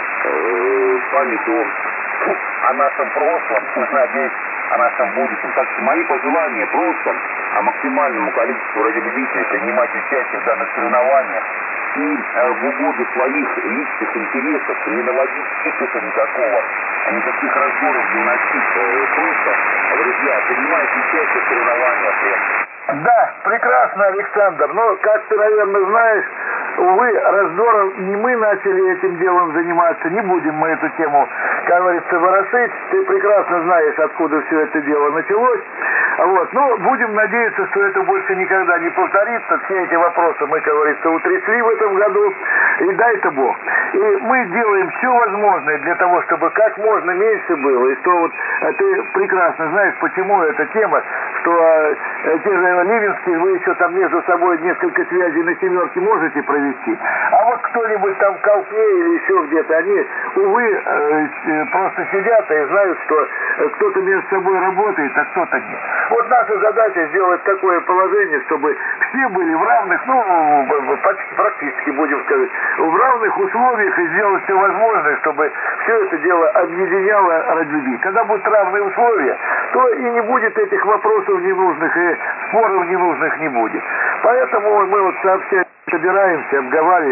э, память о, о нашем прошлом, надеюсь, о нашем будущем. Так что мои пожелания просто о максимальному количеству радиолюбителей принимать участие в данных соревнованиях и э, в угоду своих личных интересов не наводить типа никакого, никаких разборов не уносить. Э, просто, друзья, принимайте участие в соревнованиях. Да, прекрасно, Александр. Но, как ты, наверное, знаешь, увы, раздором не мы начали этим делом заниматься, не будем мы эту тему, как говорится, ворошить. Ты прекрасно знаешь, откуда все это дело началось. Вот. Но будем надеяться, что это больше никогда не повторится. Все эти вопросы мы, как говорится, утрясли в этом году. И дай-то Бог. И мы делаем все возможное для того, чтобы как можно меньше было. И что вот ты прекрасно знаешь, почему эта тема, что э, те же Ливенские, вы еще там между собой несколько связей на семерке можете провести. А вот кто-нибудь там в Колпне или еще где-то, они, увы, э, просто сидят и знают, что кто-то между собой работает, а кто-то нет. Вот наша задача сделать такое положение, чтобы все были в равных, ну, почти, практически, будем сказать, в равных условиях и сделать все возможное, чтобы все это дело объединяло радиолюбителей. Когда будут равные условия, то и не будет этих вопросов ненужных, и споров ненужных не будет. Поэтому мы вот сообщаем, собираемся, обговариваем.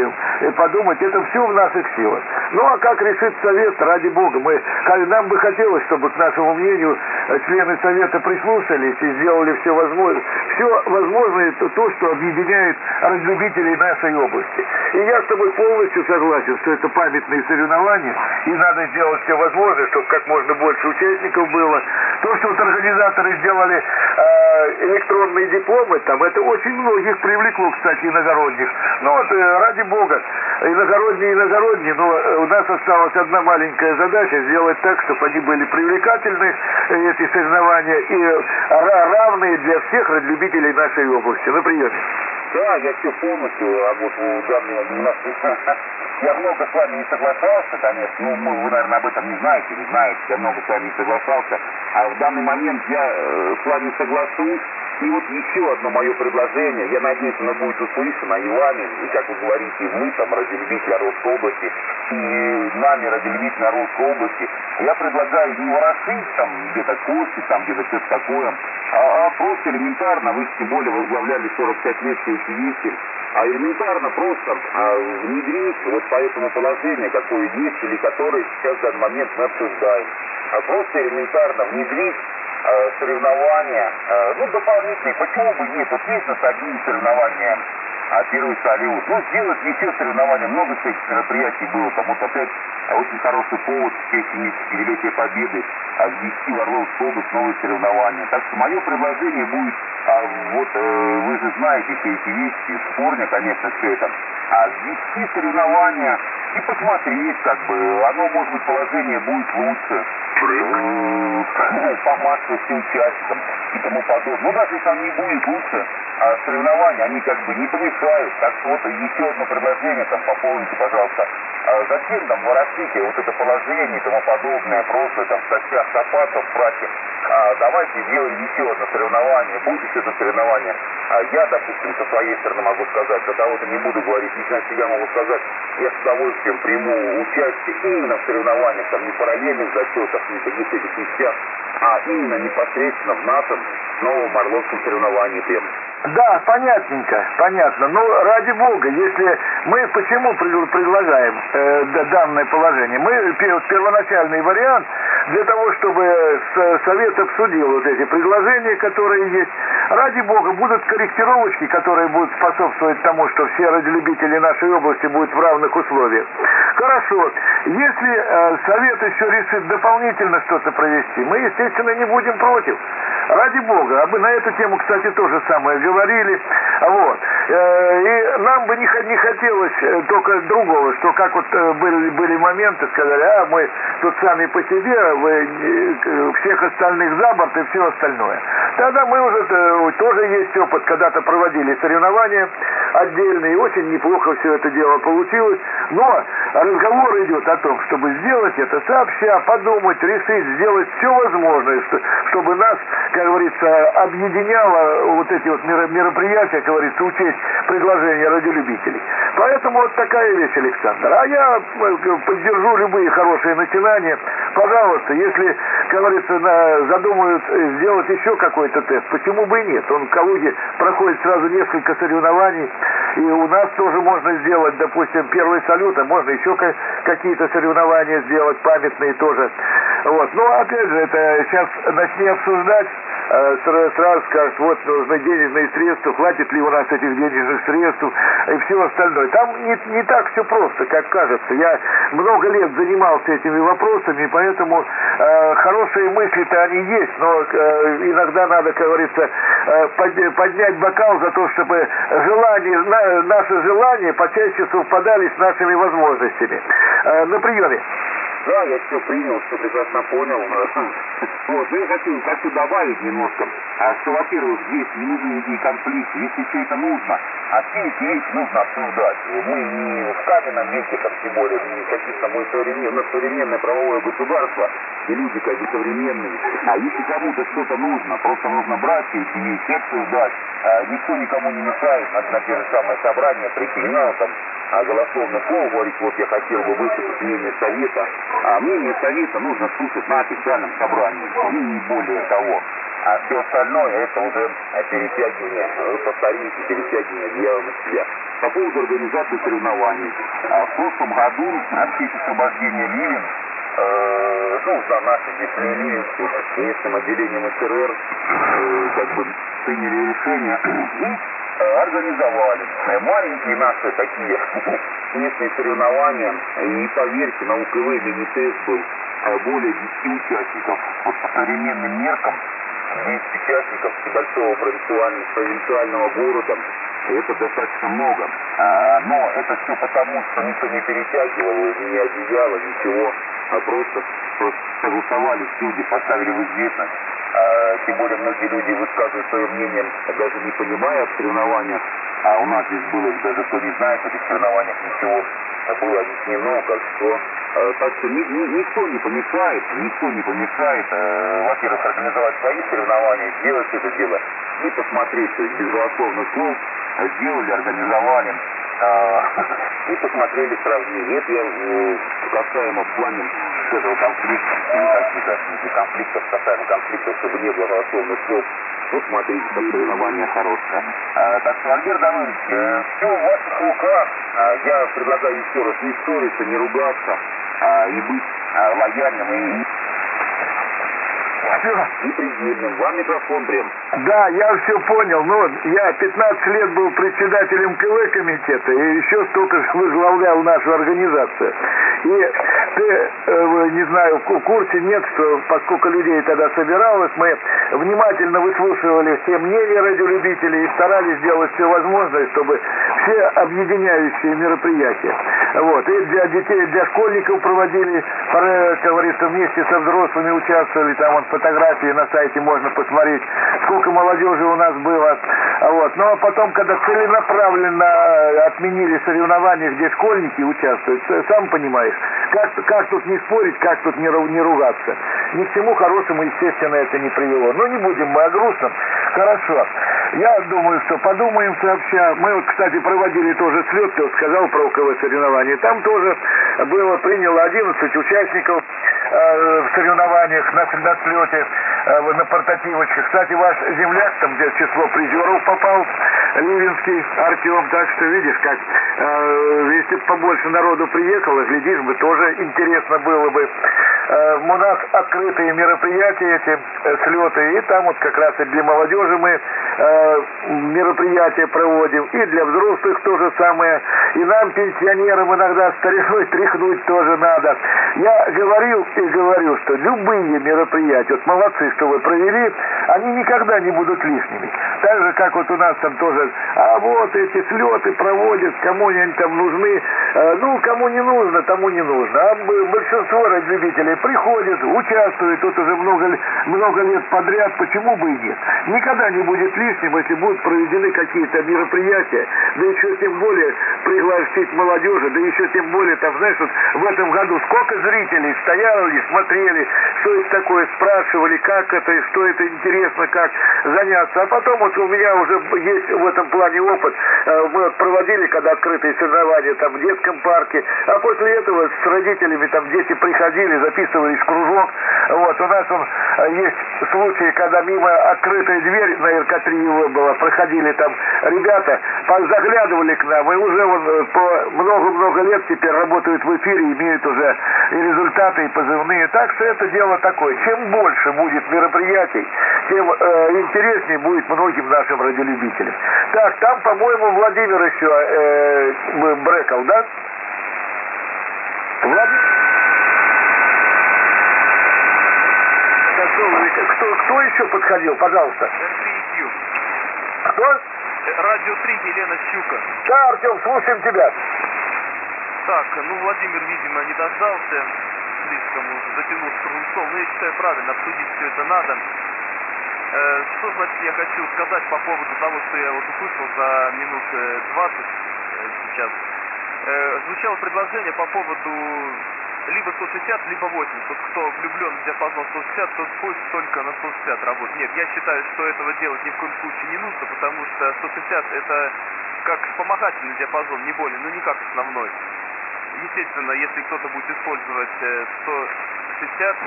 подумать, это все в наших силах. Ну а как решит Совет, ради Бога, мы, нам бы хотелось, чтобы к нашему мнению члены Совета прислушались и сделали все возможное, все возможное, то, то, что объединяет разлюбителей нашей области. И я с тобой полностью согласен, что это памятные соревнования, и надо сделать все возможное, чтобы как можно больше участников было. То, что вот организаторы сделали э, электронные дипломы, там это очень многих привлекло, кстати, иногородних. Ну вот, э, ради Бога, иногородние, иногородние, но у нас осталась одна маленькая задача, сделать так, чтобы они были привлекательны, эти соревнования, и равные для всех любителей нашей области. На приеме. Да, я все полностью, а вот у данного немножко... Я много с вами не соглашался, конечно, ну, вы, вы, наверное, об этом не знаете, не знаете, я много с вами не соглашался, а в данный момент я э, с вами соглашусь. И вот еще одно мое предложение, я надеюсь, оно будет услышано и вами, и, как вы говорите, и вы, там, радиолюбители Орловской области, и нами, радиолюбители Орловской области. Я предлагаю не ворошить там где-то кости, там где-то что-то такое, а, а просто элементарно, вы тем более возглавляли сорок пять лет все эти вещи, а элементарно просто а, внедрить вот по этому положению, какое есть, или которое сейчас в данный момент мы обсуждаем. А просто элементарно внедрить э, соревнования, э, ну, дополнительные, почему бы нет, вот есть на такие соревнования, а первый салют, ну, сделать еще соревнования, много всяких мероприятий было, там вот опять очень хороший повод в честь семидесятилетия Победы, а ввести в Орловскую область новые соревнования. Так что мое предложение будет, а, вот э, вы же знаете все эти вещи, спорня, конечно, все это, а ввести соревнования и посмотреть, как бы, оно, может быть, положение будет лучше, э, по массовости участникам и тому подобное. Ну, даже если оно не будет лучше, а соревнования, они как бы не помешают. Так что вот еще одно предложение, там, пополните, пожалуйста. А зачем там ворошите вот это положение и тому подобное, прошлое, там, в статьях Сапатов, прачек. А давайте сделаем еще одно соревнование, будет это соревнование. А я, допустим, со своей стороны могу сказать, за кого-то не буду говорить, лично себя могу сказать, я с удовольствием приму участие именно в соревнованиях, там, не параллельных зачетах, не таких этих вещах, а именно непосредственно в нашем новом Орловском соревновании прям. Да, понятненько, понятно. Но ради Бога, если мы почему предлагаем э, данное положение? Мы первоначальный вариант для того, чтобы Совет обсудил вот эти предложения, которые есть. Ради Бога, будут корректировочки, которые будут способствовать тому, что все радиолюбители нашей области будут в равных условиях. Хорошо. Если э, Совет еще решит дополнительно что-то провести, мы, естественно, не будем против. Ради Бога. А мы на эту тему, кстати, тоже самое говорили. Вот. И нам бы не, не хотелось только другого, что как вот были, были моменты, сказали, а мы тут сами по себе, вы всех остальных за борт и все остальное. Тогда мы уже, тоже есть опыт, когда-то проводили соревнования отдельные, и очень неплохо все это дело получилось. Но разговор идет о том, чтобы сделать это сообща, подумать, решить, сделать все возможное, чтобы нас, как говорится, объединяло вот эти вот мероприятия, как говорится, учесть предложения радиолюбителей. Поэтому вот такая вещь, Александр. А я поддержу любые хорошие начинания. Пожалуйста, если, как говорится, задумают сделать еще какой-то тест, почему бы и нет? Он в Калуге проходит сразу несколько соревнований, и у нас тоже можно сделать, допустим, первый салют, а можно еще какие-то соревнования сделать, памятные тоже. Вот. Но, опять же, это сейчас начни обсуждать, сразу скажут, вот нужны денежные средства, хватит ли у нас этих денежных средств и все остальное. Там не, не так все просто, как кажется. Я много лет занимался этими вопросами, поэтому э, хорошие мысли-то они есть, но э, иногда надо, как говорится, э, под, поднять бокал за то, чтобы желания, на, наши желания почаще совпадали с нашими возможностями. Э, на приеме. Да, я все принял, все прекрасно понял. Вот, но я хочу, хочу добавить немножко, что, во-первых, здесь не нужны никакие конфликты, если все это нужно, а все эти вещи нужно обсуждать. Мы не в каменном веке, там, тем более, не какие-то мы современное, современное правовое государство, и люди как бы современные. А если кому-то что-то нужно, просто нужно брать все эти вещи, обсуждать. А, никто никому не мешает на, на те же самые собрания прийти, не надо там а голословно слово говорить, вот я хотел бы выступить мнение Совета, А мнение совета нужно слушать на официальном собрании, и не более того. А все остальное это уже перетягивание, повторимся, перетягивание одеяла на себя. По поводу организации соревнований. А в прошлом году в честь освобождения Ливен, э, ну, за наши здесь ливенские, местным отделением СРР, э, как бы приняли решение и э, организовали маленькие наши такие местные соревнования. И поверьте, на УКВ мини-тест был более десяти участников. Вот по современным меркам десять участников небольшого провинциального, провинциального города. Это достаточно много. А, но это все потому, что никто не перетягивал, не одеяло, ничего. А просто, просто согласовались люди, поставили в известность. А, тем более многие люди высказывают свое мнение, даже не понимая в соревнованиях. А у нас здесь было, даже кто не знает, в этих соревнованиях ничего было объяснено, как что. А, так что ни, ни, никто не помешает, никто не помешает, э, во-первых, организовать свои соревнования, сделать это дело и посмотреть, то есть без голословных слов, сделали, организовали э, и посмотрели, сравнили. Это я э, касаемо в плане этого конфликта, никаких конфликтов, касаемо конфликтов, чтобы не было голословных слов. Вот смотрите, как соревнование хорошее. А, так что, Альберт Давыдович, э, все в ваших руках. А, я предлагаю еще раз не ссориться, не ругаться, а, и быть а, лояльным и, и предельным. Вам микрофон прям. Да, я все понял. Ну, я пятнадцать лет был председателем КВ комитета и еще столько же возглавлял нашу организацию. И ты, э, не знаю, в курсе нет, что поскольку людей тогда собиралось, мы внимательно выслушивали все мнения радиолюбителей и старались сделать все возможное, чтобы все объединяющие мероприятия. Вот. И для детей, для школьников проводили, как говорится, вместе со взрослыми участвовали, там вот фотографии на сайте можно посмотреть, сколько молодежи у нас было. Вот. Ну а потом, когда целенаправленно отменили соревнования, где школьники участвуют, сам понимаешь, как, как тут не спорить, как тут не, не ругаться. Ни к чему хорошему, естественно, это не привело. Но не будем мы о грустном. Хорошо. Я думаю, что подумаем сообща. Мы вот, кстати, проводили тоже слет, ты вот сказал про УКВ соревнования. Там тоже было, приняло одиннадцать участников э, в соревнованиях на, на слете, э, на портативочках. Кстати, ваш земляк, там где число призеров попал, Ливенский Артем, так что видишь, как э, если бы побольше народу приехало, глядишь бы, тоже интересно было бы. Э, у нас открытые мероприятия эти, э, слеты, и там вот как раз и для молодежи мы э, мероприятия проводим, и для взрослых то же самое, и нам, пенсионерам, иногда стариной тряхнуть тоже надо. Я говорил и говорю, что любые мероприятия, вот молодцы, что вы провели, они никогда не будут лишними. Так же, как вот у нас там тоже, а вот эти слеты проводят, кому они там нужны, э, ну, кому не нужно, тому не нужно. А большинство радиолюбителей приходят, участвуют, тут уже много, много лет подряд, почему бы и нет. Никогда не будет лишним, если будут проведены какие-то мероприятия, да еще тем более пригласить молодежи, да еще тем более, там, знаешь, вот в этом году сколько зрителей стояли, смотрели, что это такое, спрашивали, как это, и что это интересно, как заняться. А потом вот у меня уже есть в этом плане опыт. Мы вот проводили, когда открытые соревнования там в детском парке, а после этого с родителями там дети приходили, записывались в кружок. Вот, у нас он, есть случаи, когда мимо открытой двери на эр ка три была, проходили там ребята, заглядывали к нам, и уже он по много-много лет теперь работают в эфире, имеют уже и результаты, и позывные. Так что это дело такое. Чем больше будет мероприятий, тем э, интереснее будет многим нашим радиолюбителям. Так, там, по-моему, Владимир еще э, брекал, да? Владимир? Кто, кто еще подходил, пожалуйста? Кто? Радио три, Елена Щука. Да, Артем, слушаем тебя. Так, ну Владимир, видимо, не дождался, слишком уже затянул с кружком, но я считаю правильно, обсудить все это надо. Э, что, значит, я хочу сказать по поводу того, что я вот услышал за минут двадцать э, сейчас. Э, звучало предложение по поводу либо сто шестьдесят, либо восемьдесят. Вот кто влюблен в диапазон сто шестьдесят, тот пусть только на сто шестьдесят работает. Нет, я считаю, что этого делать ни в коем случае не нужно, потому что сто шестьдесят это как вспомогательный диапазон, не более, но не как основной. естественно, если кто-то будет использовать сто шестьдесят,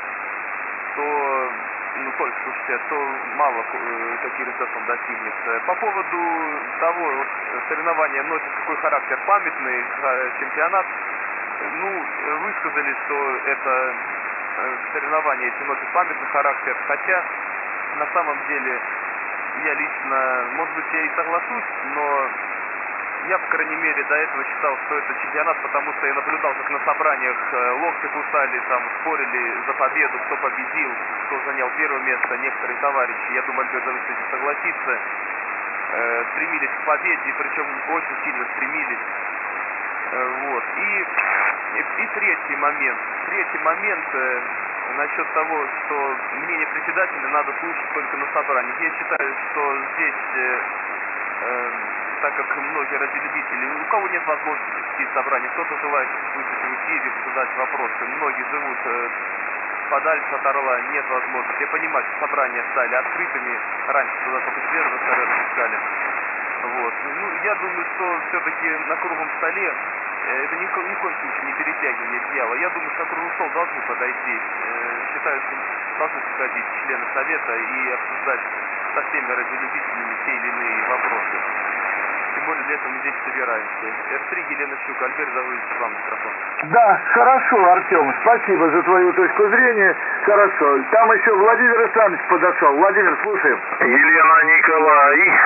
то, ну, только сто шестьдесят, то мало э, каких результатов он достигнет. По поводу того, вот, соревнования носит какой характер, памятный э, чемпионат, ну, вы сказали, что это э, соревнования эти носят памятный характер, хотя на самом деле я лично, может быть, я и соглашусь, но я, по крайней мере, до этого считал, что это чемпионат, потому что я наблюдал, как на собраниях локти кусали, там спорили за победу, кто победил, кто занял первое место. Некоторые товарищи, я думаю, Альберт Давыдович с этим согласится, э, стремились к победе, причем очень сильно стремились. Э, вот. И, и, и третий момент. Третий момент э, насчет того, что мнение председателя надо слушать только на собраниях. Я считаю, что здесь... Э, э, так как многие радиолюбители, у кого нет возможности посетить собрание, кто-то желает услышать в эфире, задать вопросы, многие живут э, подальше от Орла, нет возможности. Я понимаю, что собрания стали открытыми, раньше туда только члены ВСР пускали. Вот. Ну, я думаю, что все-таки на круглом столе э, это ни, ни в коем случае не перетягивание одеяла. Я думаю, что на круглый стол должны подойти. Э, считаю, что должны приходить члены совета и обсуждать со всеми радиолюбителями те или иные вопросы. Тем более для этого мы здесь собираемся. эр три, Елена Щук, Альберт Давыдович, вам микрофон. Да, хорошо, Артем, спасибо за твою точку зрения. Хорошо. Там еще Владимир Александрович подошел. Владимир, слушаем. Елена, Николай.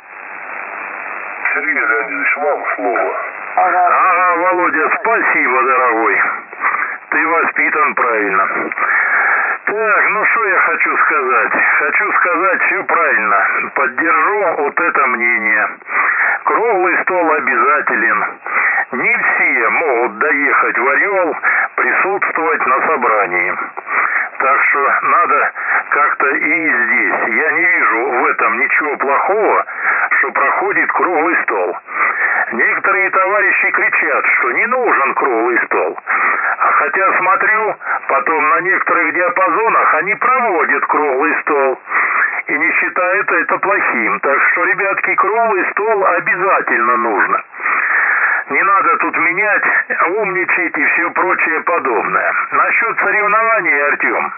Сергей Леонидович, вам слово. Ага. Ага, Володя, спасибо, дорогой. Ты воспитан правильно. Так, ну что я хочу сказать? Хочу сказать все правильно. Поддержу вот это мнение. Круглый стол обязателен. Не все могут доехать в Орел, присутствовать на собрании. Так что надо как-то и здесь. Я не вижу в этом ничего плохого, что проходит круглый стол. Некоторые товарищи кричат, что не нужен круглый стол. А хотя смотрю, потом на некоторых диапазонах они проводят круглый стол. И не считают это плохим. Так что, ребятки, круглый стол обязательно нужно. Не надо тут менять, умничать и все прочее подобное. Насчет соревнований, Артем.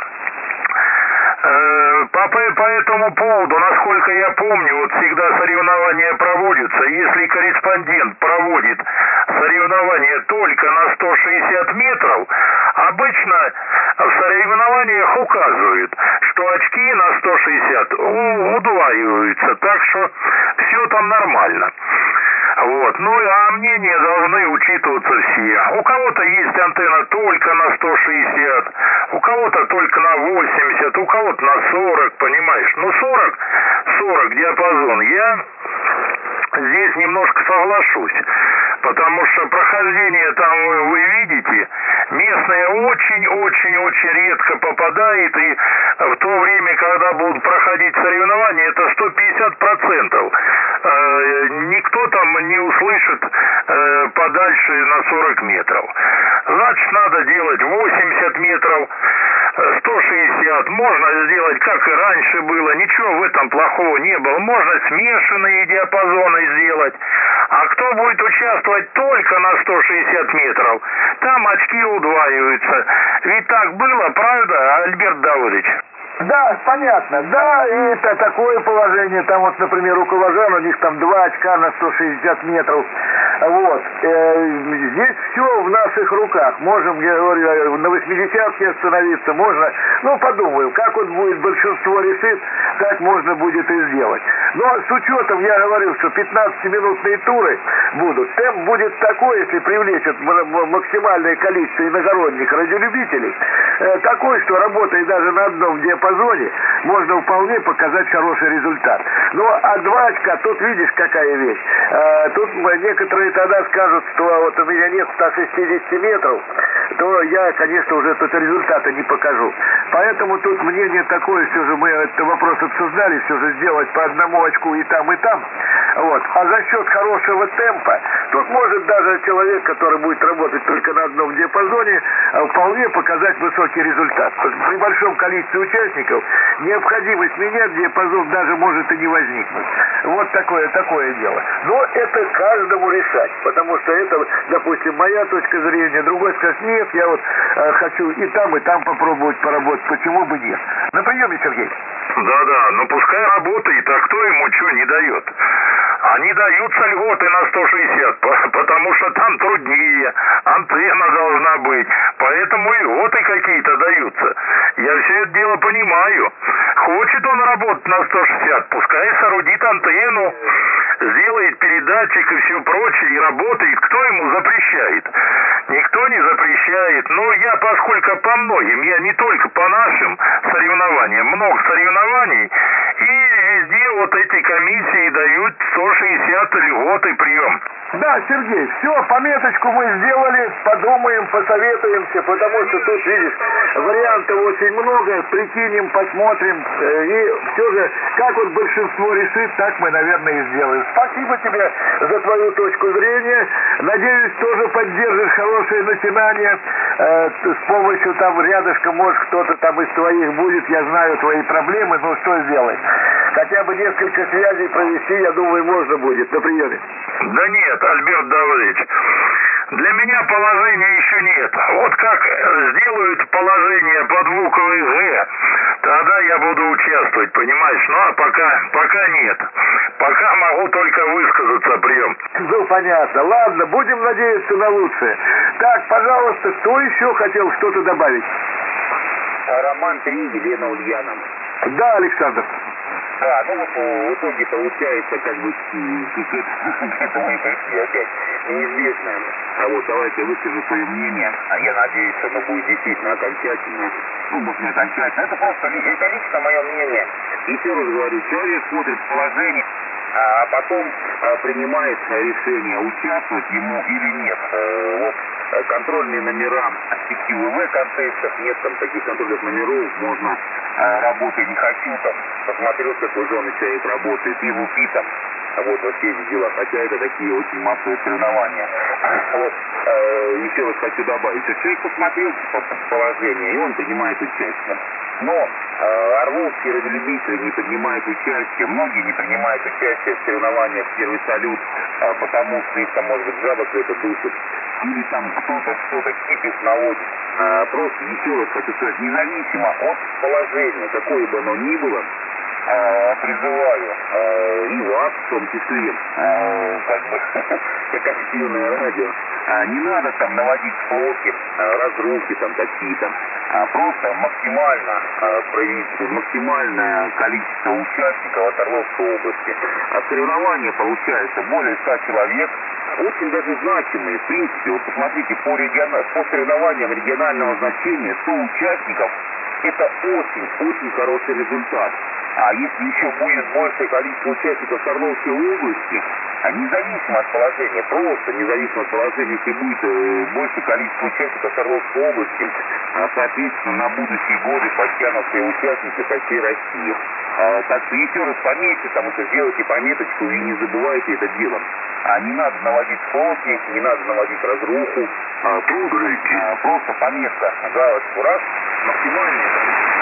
Э, по, по этому поводу, насколько я помню, вот всегда соревнования проводятся. Если корреспондент проводит соревнования только на сто шестьдесят метров, обычно в соревнованиях указывают, что очки на сто шестьдесят удваиваются, так что все там нормально. Вот. Ну, а мнения должны учитываться все. У кого-то есть антенна только на сто шестьдесят, у кого-то только на восемьдесят, у кого-то на сорок, понимаешь? Ну, сорок, сорок диапазон. Я здесь немножко соглашусь, потому что прохождение там, вы, вы видите, местные очень-очень-очень редко попадает, и в то время, когда будут проходить соревнования, это сто пятьдесят процентов. Э, никто там не услышит э, подальше на сорок метров. Значит, надо делать восемьдесят метров, сто шестьдесят. Можно сделать, как и раньше было. Ничего в этом плохого не было. Можно смешанные диапазоны сделать. А кто будет участвовать только на сто шестьдесят метров, там очки удваиваются. Ведь так было, правда, Альберт Давыдович? Да, понятно. Да, и это такое положение. Там вот, например, у Калажан, у них там два очка на сто шестьдесят метров. Вот. Э, здесь все в наших руках. Можем, я говорю, на восьмидесятке остановиться, можно. Ну, подумаем, как вот будет большинство решит, так можно будет и сделать. Но с учетом, я говорил, что пятнадцатиминутные туры будут. Темп будет такой, если привлечет максимальное количество иногородних радиолюбителей, э, такой, что работая даже на одном диапазоне, можно вполне показать хороший результат. Ну, а два очка, тут видишь, какая вещь. Э, тут некоторые тогда скажут, что вот у меня нет ста шестидесяти метров, то я, конечно, уже тут результата не покажу. Поэтому тут мнение такое, все же мы этот вопрос обсуждали, все же сделать по одному очку и там, и там. Вот. А за счет хорошего темпа, тут может даже человек, который будет работать только на одном диапазоне, вполне показать высокий результат. При большом количестве участников необходимость менять диапазон даже может и не возникнуть. Вот такое, такое дело. Но это каждому решать, потому что это, допустим, моя точка зрения, другой скажет, нет, я вот э, хочу и там, и там попробовать поработать, почему бы нет. На приеме, Сергей. Да-да, но пускай работает, а кто ему что не дает? Они даются льготы на сто шестьдесят, потому что там труднее, антенна должна быть, поэтому льготы какие-то даются. Я все это дело понимаю. Хочет он работать на сто шестьдесят, пускай соорудит антенну, сделает передатчик и все прочее, и работает. Кто ему запрещает? Никто не запрещает. Но я, поскольку по многим, я не только по нашим соревнованиям, много соревнований, и везде вот эти комиссии дают сто шестьдесят льготы прием. Да, Сергей, все, пометочку мы сделали, подумаем, посоветуемся, потому что тут, видишь, вариантов очень много, прикинем, посмотрим, и все же, как вот большинство решит, так мы, наверное, и сделаем. Спасибо тебе за твою точку зрения, надеюсь, тоже поддержишь хорошее начинание, э, с помощью там рядышком, может, кто-то там из твоих будет, я знаю твои проблемы, но что сделать? Хотя бы несколько связей провести, я думаю, можно будет на приеме. Да нет, Альберт Давыдович, для меня положения еще нет. Вот как сделают положение под буквой «Г», тогда я буду участвовать, понимаешь? Ну, а пока, пока нет. Пока могу только высказаться, прием. Ну, понятно. Ладно, будем надеяться на лучшее. Так, пожалуйста, кто еще хотел что-то добавить? Роман три, Елена Ульянова. Да, Александр. Да, ну вот в итоге получается, как бы, к этому и пришли опять неизвестно. А вот давайте выскажу свое мнение. А я надеюсь, что оно будет действительно окончательное. Ну, может, не окончательное. Это просто, это лично мое мнение. Еще раз говорю, человек смотрит положение, а потом а, принимает решение, участвовать ему или нет. А, вот контрольные номера в ВВ-контестах, нет там таких контрольных номеров, можно а, работать не хочу, там, посмотрел, какой зоны человек работает, и в УПИ там, вот, вот все эти дела, хотя это такие очень массовые соревнования. Вот, э, еще раз хочу добавить, что человек посмотрел положение, и он принимает участие. Но э, орловские радиолюбители не принимают участие, многие не принимают участие в соревнованиях «Первый салют», э, потому что их там, может быть, жаба какая-то душит, или там кто-то что-то кипиш наводит. Э, просто еще раз хочу сказать, независимо от положения, какое бы оно ни было, э, призываю э, и вас в том числе, э, как бы, как активное радио, э, не надо там наводить склоки, э, разрухи там какие-то, а просто максимально э, проявить максимальное количество участников от Орловской области. А соревнования получается более ста человек, очень даже значимые, в принципе. Вот посмотрите, по, региона... по соревнованиям регионального значения сто участников – это очень-очень хороший результат. А если еще будет большее количество участников Орловской области, а независимо от положения, просто независимо от положения, если будет э, большее количество участников Орловской области, а, соответственно, на будущие годы подтянутся и участники по всей России. А, так что еще раз пометьте, там это сделайте пометочку и не забывайте это делать. А не надо наводить склоки, не надо наводить разруху, а, просто, а, просто пометка, галочку раз, максимальное количество.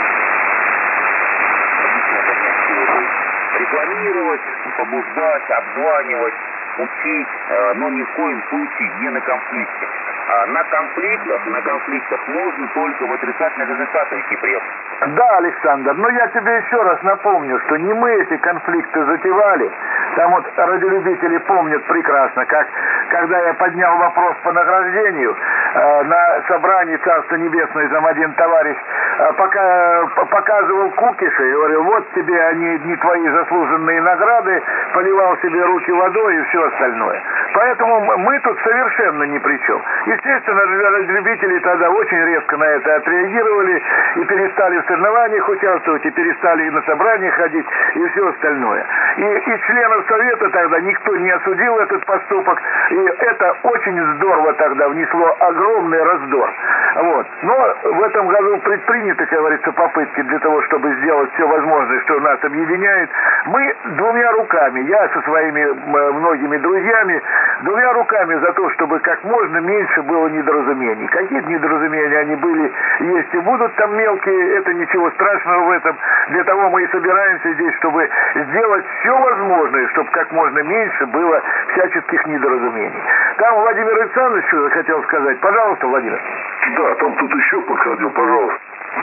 Рекламировать, побуждать, обзванивать, учить, но ни в коем случае не на конфликте. А на конфликтах, на конфликтах можно только в отрицательные результаты идти прием. Да, Александр, но я тебе еще раз напомню, что не мы эти конфликты затевали. Там вот радиолюбители помнят прекрасно, как когда я поднял вопрос по награждению э, на собрании Царства Небесное, там один товарищ э, пока, показывал кукиши и говорил, вот тебе они не твои заслуженные награды, поливал себе руки водой и все остальное. Поэтому мы тут совершенно ни при чем. Естественно, радиолюбители тогда очень резко на это отреагировали и перестали в соревнованиях участвовать, и перестали и на собрания ходить, и все остальное. И, и членов Совета тогда никто не осудил этот поступок, и это очень здорово тогда внесло огромный раздор. Вот. Но в этом году предприняты, как говорится, попытки для того, чтобы сделать все возможное, что нас объединяет. Мы двумя руками, я со своими многими друзьями, двумя руками за то, чтобы как можно меньше было недоразумений. Какие-то недоразумения они были, есть и будут там мелкие, это ничего страшного в этом. Для того мы и собираемся здесь, чтобы сделать все возможное, чтобы как можно меньше было всяческих недоразумений. Там Владимир Александрович что-то хотел сказать. Пожалуйста, Владимир. Да, там кто-то еще подходил, пожалуйста.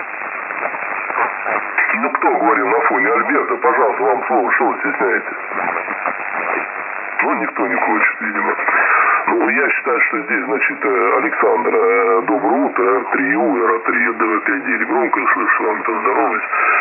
Ну, кто говорил на фоне Альберта? Пожалуйста, вам слово, что вы стесняете? Ну, никто не хочет, видимо. Ну, я считаю, что здесь, значит, Александр, доброе утро, эр три ю, эр три, ДВ пять девять, громко слышу, вам-то здороваюсь.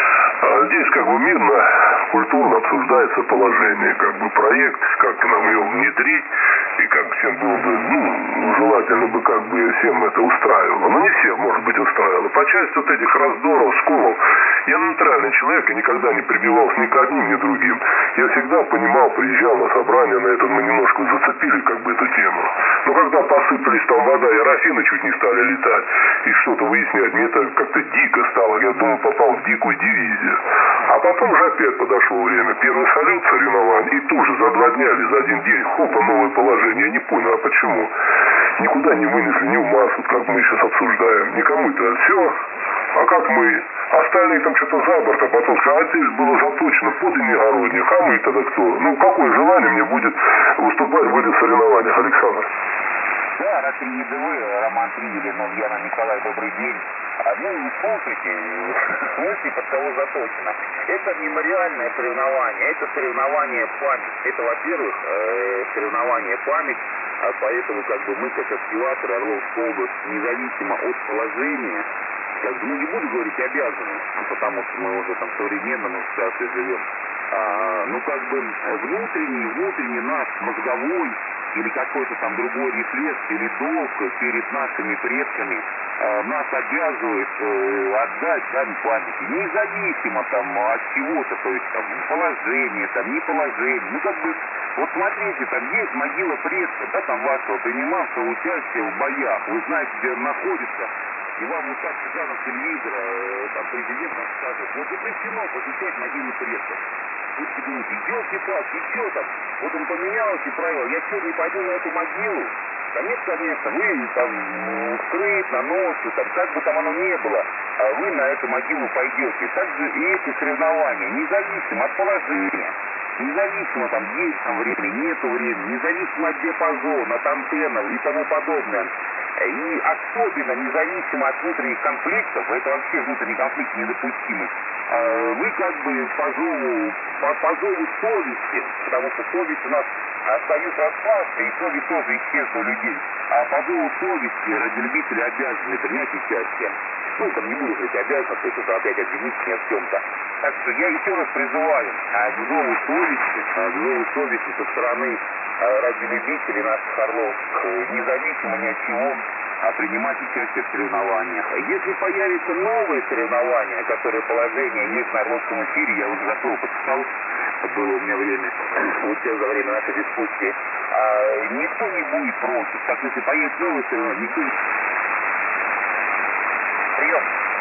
А здесь как бы мирно, культурно обсуждается положение, как бы проект, как нам его внедрить, и как всем было бы, ну, желательно бы как бы всем это устраивало. Но не всем, может быть, устраивало. По части вот этих раздоров, сколов, я нейтральный человек и никогда не прибивался ни к одним, ни к другим. Я всегда понимал, приезжал на собрание, на это мы немножко зацепили как бы эту тему. Но когда посыпались там вода и Рафины чуть не стали летать и что-то выяснять, мне это как-то дико стало. Я думаю, попал в дикую дивизию. А потом же опять подошло время. Первый салют соревнований, и тут же за два дня или за один день, хопа, новое положение. Я не понял, а почему? Никуда не вынесли, ни в массу, как мы сейчас обсуждаем. Никому это все. А как мы? Остальные там что-то за борт, а потом сказали, а здесь было заточено под иногородних, а мы тогда кто? Ну, какое желание мне будет выступать в этих соревнованиях, Александр? Да, раз не ДВ, Роман Тригелин, Яна Николай, добрый день. А, ну, слушайте, в смысле под кого заточено? Это мемориальное соревнование, это соревнование память. Это, во-первых, э, соревнование память, а поэтому как бы мы, как активаторы Орловской области, независимо от положения, как бы, ну, не буду говорить обязаны, потому что мы уже там в современном ситуации живем, а, ну, как бы внутренний, внутренний наш мозговой или какой-то там другой рефлекс или долг перед нашими предками э, нас обязывает э, отдать дань памяти, независимо там от чего-то, то есть там положение, там не положение. Ну как бы, вот смотрите, там есть могила предка, да, там вашего, принимавшего участие в боях, вы знаете, где он находится, и вам вот так с экрана телевизора, э, там президент нам скажет, вот запрещено посещать могилы предков. Вы думаете, елки-палки, и что там? Вот он поменял эти правила, я что, не пойду на эту могилу? Да нет, конечно, вы там скрыть, на ночью, там, как бы там оно ни было, а вы на эту могилу пойдете. Также и эти соревнования, независимо от положения, независимо там есть там время, нету времени, независимо от диапазона, от антенн и тому подобное. И особенно независимо от внутренних конфликтов, это вообще внутренний конфликт недопустимый, вы как бы по зову, по, по зову совести, потому что совесть у нас союз распался, и совесть тоже исчезла у людей, а по зову совести радиолюбители обязаны принять участие. Ну, там не буду говорить обязаны, то есть это опять обвинить меня в чем-то. Так что я еще раз призываю к зову совести, к зову совести со стороны радиолюбителей наших орловских, независимо ни от чего, а принимать участие в соревнованиях. Если появятся новые соревнования, которые положение есть на Орловском эфире, я уже готов подписал, было у меня время, вот сейчас за время нашей дискуссии, а, никто не будет против. Так если появятся новые соревнования, никто не... Прием.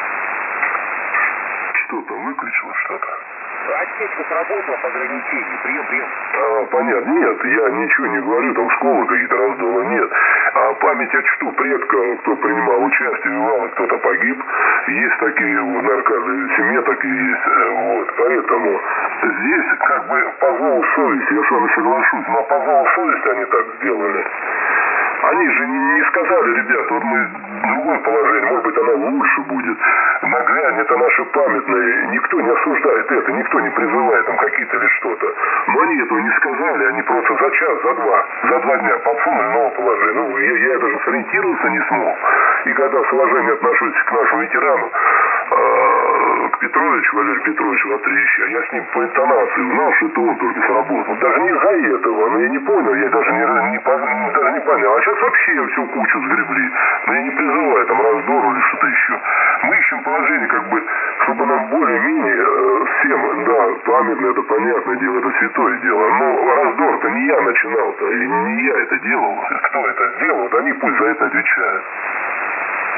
Что там, выключилось что-то? Отсечка сработала по ограничению. Прием, прием. А, понятно. Нет, я ничего не говорю, там школы какие-то раздолы нет. А память о чту предка, кто принимал участие, воевал, кто-то погиб. Есть такие, наверное, каждой семье такие есть. Вот. Поэтому здесь как бы по зову совести, я с вами соглашусь, но по зову совести они так сделали. Они же не, не сказали, ребята, вот мы другое положение, может быть, оно лучше будет. Наглянь, это наше памятное. Никто не осуждает это, никто не призывает там какие-то или что-то. Но они этого не сказали, они просто за час, за два, за два дня подсунули новое положение. Ну, я, я даже сориентироваться не смог. И когда с уважением отношусь к нашему ветерану, э, к Петровичу, Валерию Петровичу Латвичу, я с ним по интонации знал, что это он только сработал. Даже не за этого, но я не понял, я даже не, не, не, даже не понял. А сейчас вообще всю кучу сгребли. Но я не призываю там раздору или что-то еще. Мы ищем положение, как бы, чтобы нам более-менее э, всем, да, памятно, это понятное дело, это святое дело. Но раздор-то не я начинал-то, и не я это делал. Кто это сделал, вот они пусть за это отвечают.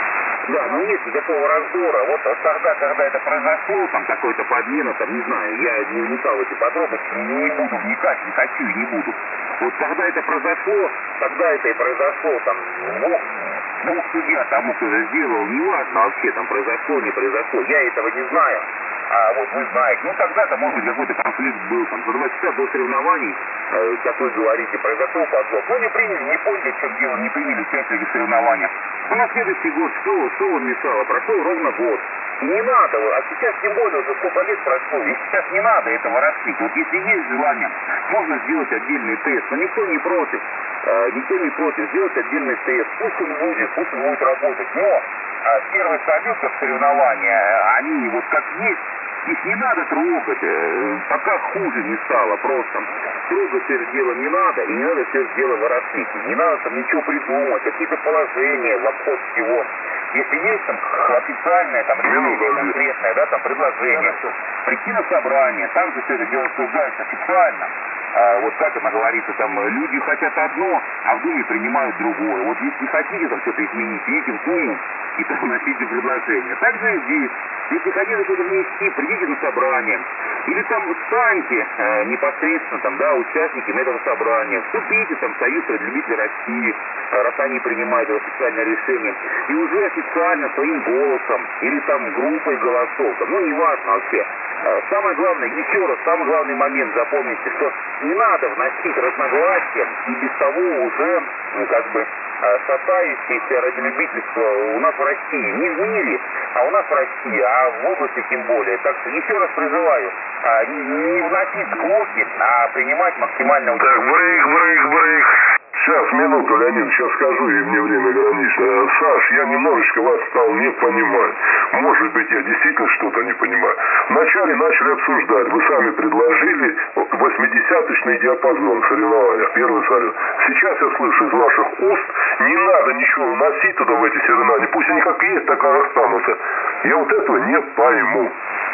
Да, но нет никакого раздора. Вот тогда, когда это произошло, там какой-то подмена, там, не знаю, я не вникал в эти подробности, не буду вникать, не хочу и не буду. Вот когда это произошло, тогда это и произошло, там, Бог, Бог судья тому, кто это сделал, неважно вообще, там, произошло, не произошло, я этого не знаю. А вот вы знаете, ну тогда-то, может быть, какой-то конфликт был, там, за два часа до соревнований, э, как вы говорите, произошел подлог. Ну, не приняли, не поняли, в чем дело, не приняли участие в соревнованиях. Ну, на следующий год, что, что вам мешало? Прошел ровно год. И не надо, а сейчас тем более уже сколько лет прошло, и сейчас не надо этого раскрыть. Вот если есть желание, можно сделать отдельный тест, но никто не против, э, никто не против сделать отдельный тест. Пусть он будет, пусть он будет работать, но а первый салют, как соревнования, они вот как есть, их не надо трогать, пока хуже не стало просто. Трогать все это дело не надо, и не надо все это дело ворошить. Не надо там ничего придумать, какие-то положения в обход всего. Если есть там официальное, там, решение конкретное, да, там, предложение, прийти на собрание, там же все это дело обсуждается официально. А, вот как это говорится, там, люди хотят одно, а в Думе принимают другое. Вот если хотите там что-то изменить, идите в Думу и там вносите предложение. Так же и здесь. Если хотите что-то внести, придите на собрание. Или там станьте э, непосредственно там, да, участниками этого собрания. Вступите там в Союз любителей России, раз они принимают это официальное решение. И уже официально своим голосом или там группой голосов, там, ну неважно вообще. Самое главное, еще раз, самый главный момент запомните, что не надо вносить разногласия и без того уже, ну, как бы, шатающееся радиолюбительство у нас в России, не в мире, а у нас в России, а в области тем более. Так что еще раз призываю, не вносить склоки, а принимать максимально участие. Так, брейк, брейк, брейк. Сейчас, минуту, Леонид, сейчас скажу, и мне время ограничено. Саш, я немножечко вас стал не понимать. Может быть, я действительно что-то не понимаю. Вначале начали обсуждать, вы сами предложили восьмидесяточный диапазон соревнования, первый салют. Сейчас я слышу из ваших уст, не надо ничего вносить туда в эти соревнования, пусть они как есть, так и останутся. Я вот этого не пойму.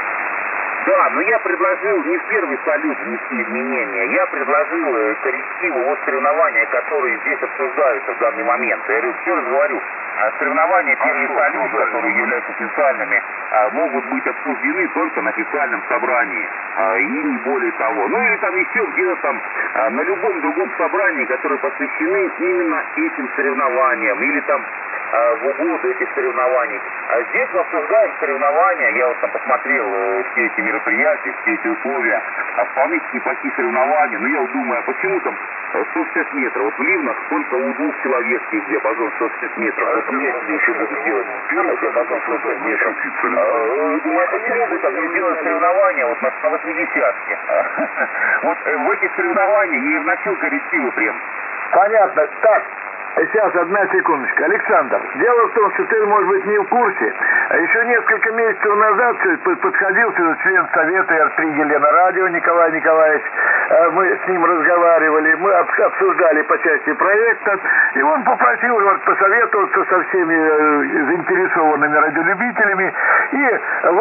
Да, но я предложил не в первый салют внести изменения, я предложил коррективы вот соревнования, которые здесь обсуждаются в данный момент. Я еще раз говорю, соревнования первый салют, которые являются официальными, могут быть обсуждены только на официальном собрании, и не более того. Ну или там еще где-то там на любом другом собрании, которые посвящены именно этим соревнованиям, или там в угоду этих соревнований. А здесь мы обсуждаем соревнования, я вот там посмотрел э, все эти мероприятия, все эти условия, а вполне неплохие соревнования, но я вот думаю, а почему там сто шестьдесят метров? Вот в Ливнах только у двух человек есть диапазон сто шестьдесят метров, вот у меня себе еще будут делать диапазон сто шестьдесят метров. А, думаю, а почему бы там не делать соревнования вот на восьмидесятке? Вот в этих соревнованиях я вносил коррективы прям. Понятно. Так. Сейчас, одна секундочка. Александр, дело в том, что ты, может быть, не в курсе. Еще несколько месяцев назад подходил сюда член Совета эр три Елена Радио Николай Николаевич. Мы с ним разговаривали, мы обсуждали по части проекта. И он попросил вот, посоветоваться со всеми заинтересованными радиолюбителями и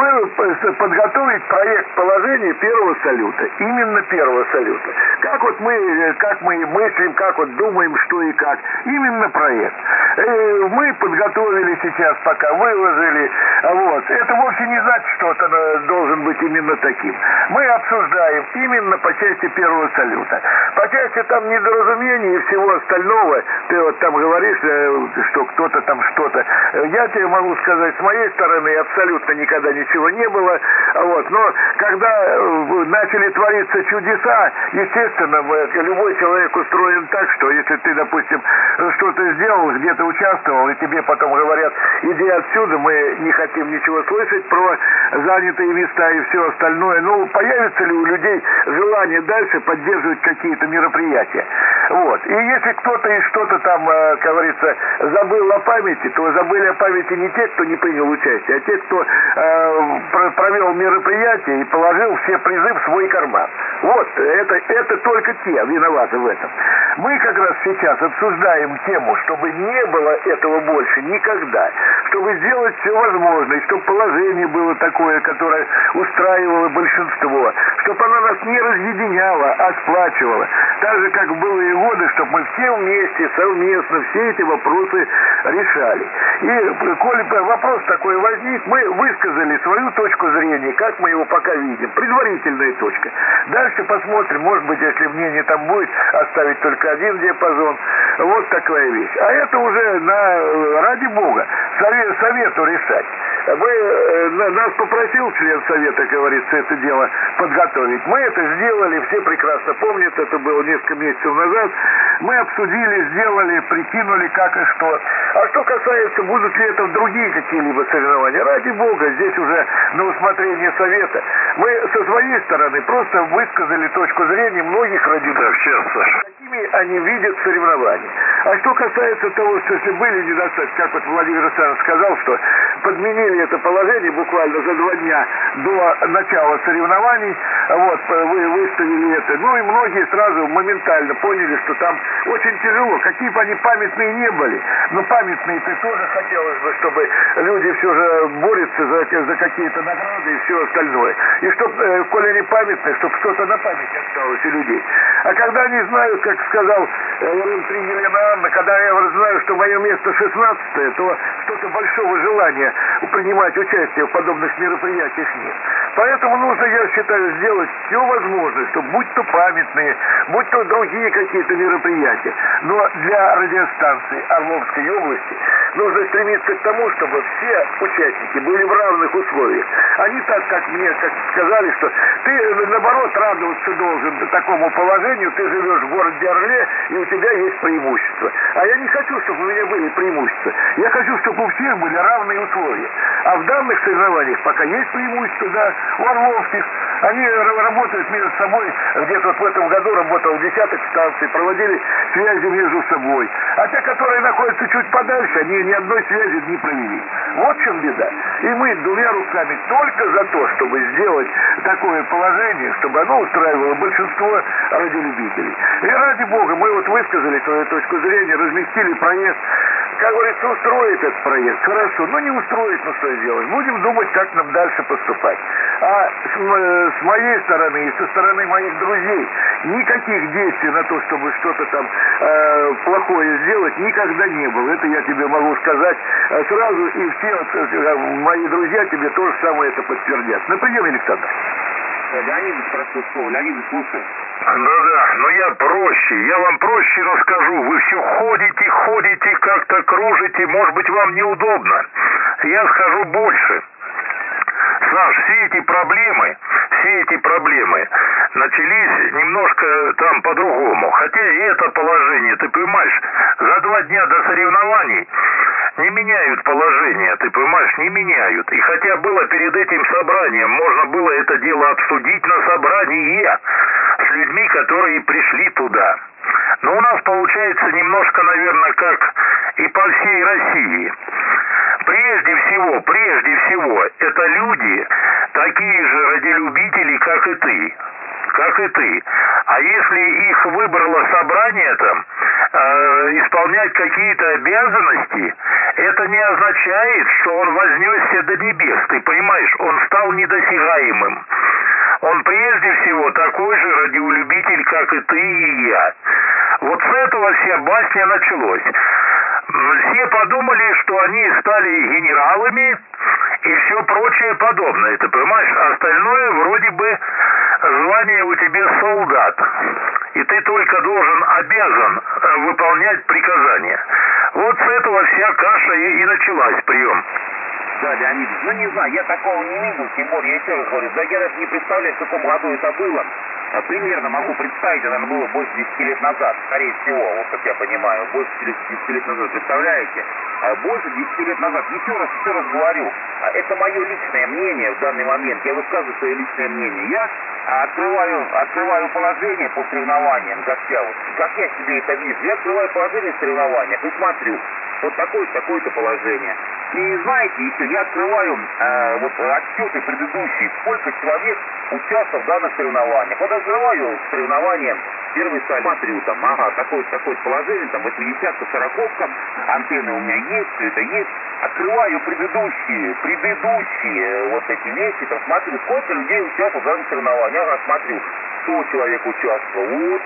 вы подготовить проект положения первого салюта. Именно первого салюта. Как вот мы, как мы мыслим, как вот думаем, что и как. Именно проект. Мы подготовили сейчас, пока выложили. Вот. Это вовсе не значит, что это должен быть именно таким. Мы обсуждаем именно по части первого салюта. По части там недоразумений и всего остального, ты вот там говоришь, что кто-то там что-то. Я тебе могу сказать, с моей стороны абсолютно никогда ничего не было. Вот. Но когда начали твориться чудеса, естественно, мы, любой человек устроен так, что если ты, допустим, что-то сделал, где-то участвовал, и тебе потом говорят, иди отсюда, мы не хотим ничего слышать про занятые места и все остальное. Ну, появится ли у людей желание дальше поддерживать какие-то мероприятия? Вот. И если кто-то и что-то там, как говорится, забыл о памяти, то забыли о памяти не те, кто не принял участие, а те, кто э, провел мероприятие и положил все призы в свой карман. Вот, это, это только те виноваты в этом. Мы как раз сейчас обсуждаем тему, чтобы не было этого больше никогда, чтобы сделать все возможное, чтобы положение было такое, которое устраивало большинство, чтобы оно нас не разъединяло, а сплачивало. Так же, как в былые годы, чтобы мы все вместе, совместно все эти вопросы решали. И, коли вопрос такой возник, мы высказали свою точку зрения, как мы его пока видим. Предварительная точка. Дальше посмотрим, может быть, если мнение там будет, оставить только один диапазон. Вот такая вещь. А это уже на, ради бога, совет, совету решать. Мы, нас попросил член совета, как говорится, это дело подготовить. Мы это сделали, все прекрасно помнят, это было несколько месяцев назад. Мы обсудили, сделали, прикинули, как и что. А что касается, будут ли это другие какие-либо соревнования, ради бога, здесь уже на усмотрение совета. Мы со своей стороны просто высказали точку зрения многих радиостанций. Так, сейчас, Саша. Какими они видят соревнования. А что касается того, что если были недостатки, как вот Владимир Александрович сказал, что подменили это положение буквально за два дня до начала соревнований, вот, вы выставили это. Ну и многие сразу моментально поняли, что там очень тяжело. Какие бы они памятные не были, но памятные-то тоже хотелось бы, чтобы люди все же борются за, за какие-то награды и все остальное. И чтобы, э, коли они памятные, чтобы что-то на память осталось у людей. А когда они знают, как сказал э, тренер Анна, когда я знаю, что мое место шестнадцатое, то что-то большого желания принимать участие в подобных мероприятиях нет. Поэтому нужно, я считаю, сделать все возможное, чтобы будь то памятные, будь то другие какие-то мероприятия. Но для радиостанции Орловской области нужно стремиться к тому, чтобы все участники были в равных условиях. А не так, как мне как сказали, что ты, наоборот, радоваться должен такому положению, ты живешь в городе Орле, и у тебя есть преимущество. А я не хочу, чтобы у меня были преимущества. Я хочу, чтобы у всех были равные условия. А в данных соревнованиях пока есть преимущество, да, у орловских. Они работают между собой, где-то вот в этом году работал десяток станций, проводили связи между собой. А те, которые находятся чуть подальше, они ни одной связи не провели. Вот в чем беда. И мы двумя руками только за то, чтобы сделать такое положение, чтобы оно устраивало большинство радиолюбителей. И ради бога, мы вот высказали свою точку зрения, разместили проект. Как говорится, устроит этот проект, хорошо, но не устроит, ну что сделать. Будем думать, как нам дальше поступать. А с, с моей стороны и со стороны моих друзей никаких действий на то, чтобы что-то там э, плохое сделать, никогда не было. Это я тебе могу сказать сразу, и все э, мои друзья тебе тоже самое это подтвердят. Например, Александр. Леонид спросил слово. Леонид, слушай. Да-да, но я проще, я вам проще расскажу. Вы все ходите, ходите, как-то кружите, может быть, вам неудобно. Я скажу больше. Саш, все эти проблемы, все эти проблемы начались немножко там по-другому. Хотя и это положение, ты понимаешь, за два дня до соревнований не меняют положение, ты понимаешь, не меняют. И хотя было перед этим собранием, можно было это дело обсудить на собрании с людьми, которые пришли туда. Но у нас получается немножко, наверное, как и по всей России. Прежде всего, прежде всего, это люди, такие же радиолюбители, как и ты. Как и ты. А если их выбрало собрание там, э, исполнять какие-то обязанности, это не означает, что он вознесся до небес. Ты понимаешь, он стал недосягаемым. Он прежде всего такой же радиолюбитель, как и ты и я. Вот с этого вся басня началась. Все подумали, что они стали генералами и все прочее подобное. Ты понимаешь, остальное вроде бы звание у тебя солдат. И ты только должен, обязан выполнять приказания. Вот с этого вся каша и, и началась, прием. Да, Леонид, ну не знаю, я такого не видел, тем более, я еще раз говорю, да я даже не представляю, в каком году это было. Примерно могу представить, это было больше десяти лет назад, скорее всего, вот как я понимаю, больше десяти лет назад, представляете? Больше десяти лет назад, еще раз, еще раз говорю, это мое личное мнение в данный момент, я высказываю свое личное мнение. Я открываю, открываю положение по соревнованиям, как я, вот, как я себе это вижу, я открываю положение в соревнованиях и смотрю, вот такое-то, такое-то положение. И знаете, еще я открываю э, вот отчеты предыдущие, сколько человек участвовал в данных соревнованиях. Вот открываю соревнования, первый сайт, смотрю, там, ага, такое-то, такое-то положение, там, восьмидесятка, сороковка, антенны у меня есть, все это есть. Открываю предыдущие, предыдущие вот эти вещи, там, смотрю, сколько людей участвовало в данных соревнованиях, ага, смотрю, сто человек участвовало, вот.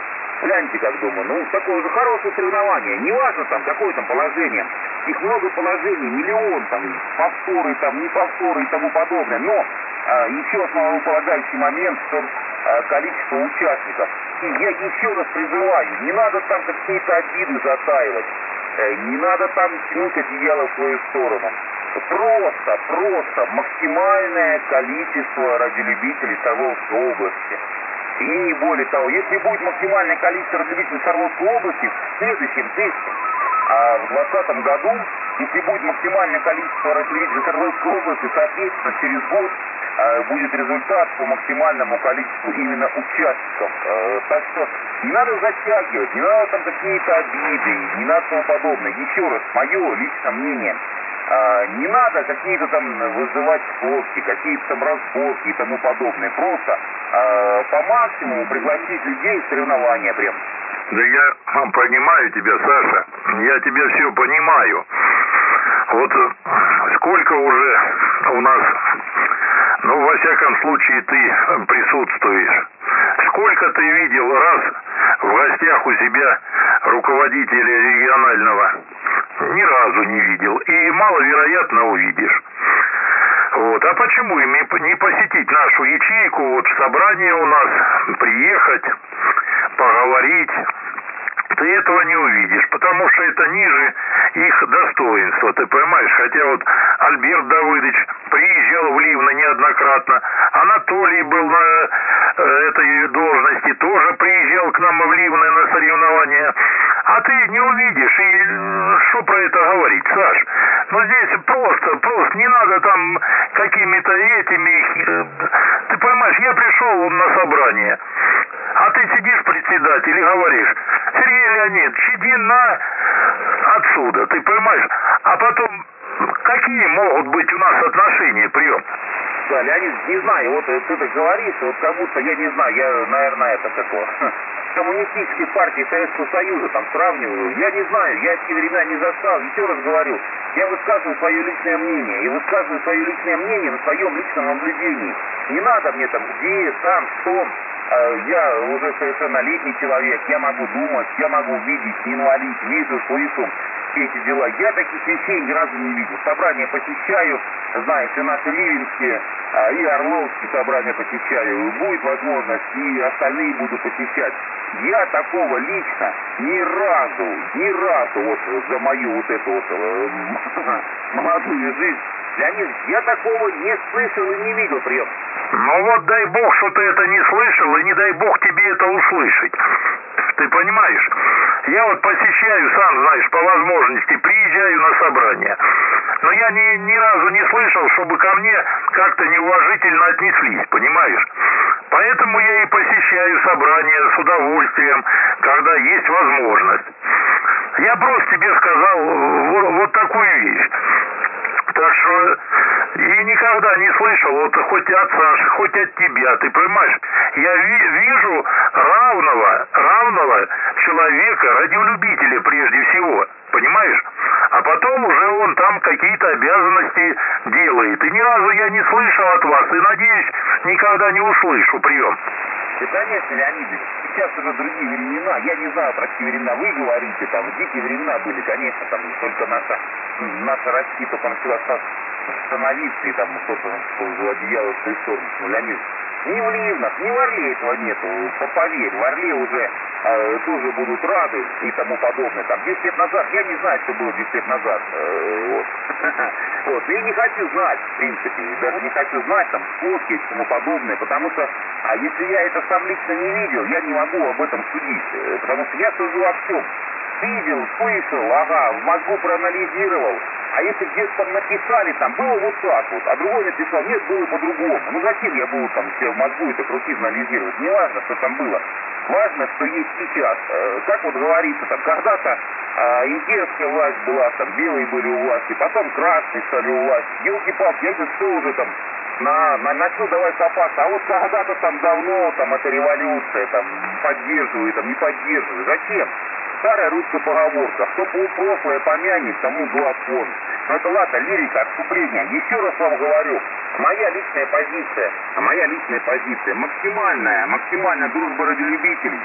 Гляньте, как думаю, ну, такое же хорошее соревнование. Неважно там, какое там положение. Их много положений, миллион, там, повторы, там, не повторы и тому подобное. Но а, еще основополагающий момент, что а, количество участников. И я еще раз призываю, не надо там какие-то обиды затаивать. Не надо там тянуть одеяло в свою сторону. Просто, просто максимальное количество радиолюбителей Свердловской области. И не более того, если будет максимальное количество радиолюбителей Свердловской области в следующем тесте, а в двадцатом году, если будет максимальное количество радиолюбителей Свердловской области, соответственно, через год э, будет результат по максимальному количеству именно участников. Э, так что не надо затягивать, не надо там какие-то обиды, не надо тому подобное. Еще раз, мое личное мнение. А, не надо какие-то там вызывать сходки, какие-то там разборки и тому подобное. Просто а, по максимуму пригласить людей в соревнования прям. Да я понимаю тебя, Саша. Я тебя все понимаю. Вот сколько уже у нас, ну, во всяком случае, ты присутствуешь. Сколько ты видел раз в гостях у себя руководителя регионального? Ни разу не видел. И маловероятно увидишь. Вот. А почему им не посетить нашу ячейку, вот собрание у нас, приехать, поговорить? Ты этого не увидишь, потому что это ниже их достоинства, ты понимаешь? Хотя вот Альберт Давыдович приезжал в Ливно неоднократно, Анатолий был на э, этой должности, тоже приезжал к нам в Ливно на соревнования. А ты не увидишь, и э, что про это говорить, Саш? Ну здесь просто, просто не надо там какими-то этими... Э, ты понимаешь, я пришел на собрание, а ты сидишь, председатель, и говоришь: Сергей Леонидович, иди на отсюда, ты понимаешь? А потом, какие могут быть у нас отношения, прием? Да, Леонид, не знаю, вот ты так говоришь, вот как будто, я не знаю, я, наверное, это такое, коммунистические партии Советского Союза там сравниваю. Я не знаю, я эти времена не застал. Еще раз говорю, я высказываю свое личное мнение. И высказываю свое личное мнение на своем личном наблюдении. Не надо мне там где, там, что. Я уже совершеннолетний человек, я могу думать, я могу видеть, инвалид, вижу, слышу все эти дела. Я таких вещей ни разу не видел. Собрания посещаю, знаете, наши ливенские и орловские собрания посещаю. Будет возможность, и остальные буду посещать. Я такого лично ни разу, ни разу вот за мою вот эту вот э, молодую жизнь, Леонид, я такого не слышал и не видел, прием. Ну вот дай бог, что ты это не слышал, и не дай бог тебе это услышать. Ты понимаешь? Я вот посещаю, сам знаешь, по возможности, приезжаю на собрания. Но я ни, ни разу не слышал, чтобы ко мне как-то неуважительно отнеслись, понимаешь? Поэтому я и посещаю собрания с удовольствием, когда есть возможность. Я просто тебе сказал вот, вот такую вещь. Так что и никогда не слышал, вот хоть от Саши, хоть от тебя, ты понимаешь, я ви- вижу равного, равного человека, радиолюбителя прежде всего, понимаешь? А потом уже он там какие-то обязанности делает. И ни разу я не слышал от вас, и, надеюсь, никогда не услышу, прием. Да, конечно, Леонидович, сейчас уже другие времена, я не знаю, про какие времена вы говорите, там дикие времена были, конечно, там только наша, наша Россия только начала становиться, и там кто-то в одеяло в свою сторону, ну, Леонид, ни в Ливнах, ни в Орле этого нету, поверь, в Орле уже э, тоже будут рады и тому подобное, там десять лет назад, я не знаю, что было десять лет назад, э, вот, вот, и не хочу знать, в принципе, даже не хочу знать, там, сходки и тому подобное, потому что, а если я это сам лично не видел, я не могу об этом судить, потому что я сужу о всем. Видел, слышал, ага, в мозгу проанализировал. А если где-то там написали, там было вот так вот, а другой написал, нет, было по-другому. Ну зачем я буду там все в мозгу это крутить, анализировать? Не важно, что там было. Важно, что есть сейчас. Э, как вот говорится, там когда-то э, имперская власть была, там белые были у власти, потом красные стали у власти. Елки-палки, я говорю, что уже там на, на, начну давать копаться. А вот когда-то там давно, там эта революция, там поддерживаю, там не поддерживаю. Зачем? Старая русская поговорка, кто прошлое помянет, тому глаз вон. Но это ладно, лирика, отступление. Еще раз вам говорю, моя личная позиция, моя личная позиция, максимальная, максимальная дружба радиолюбителей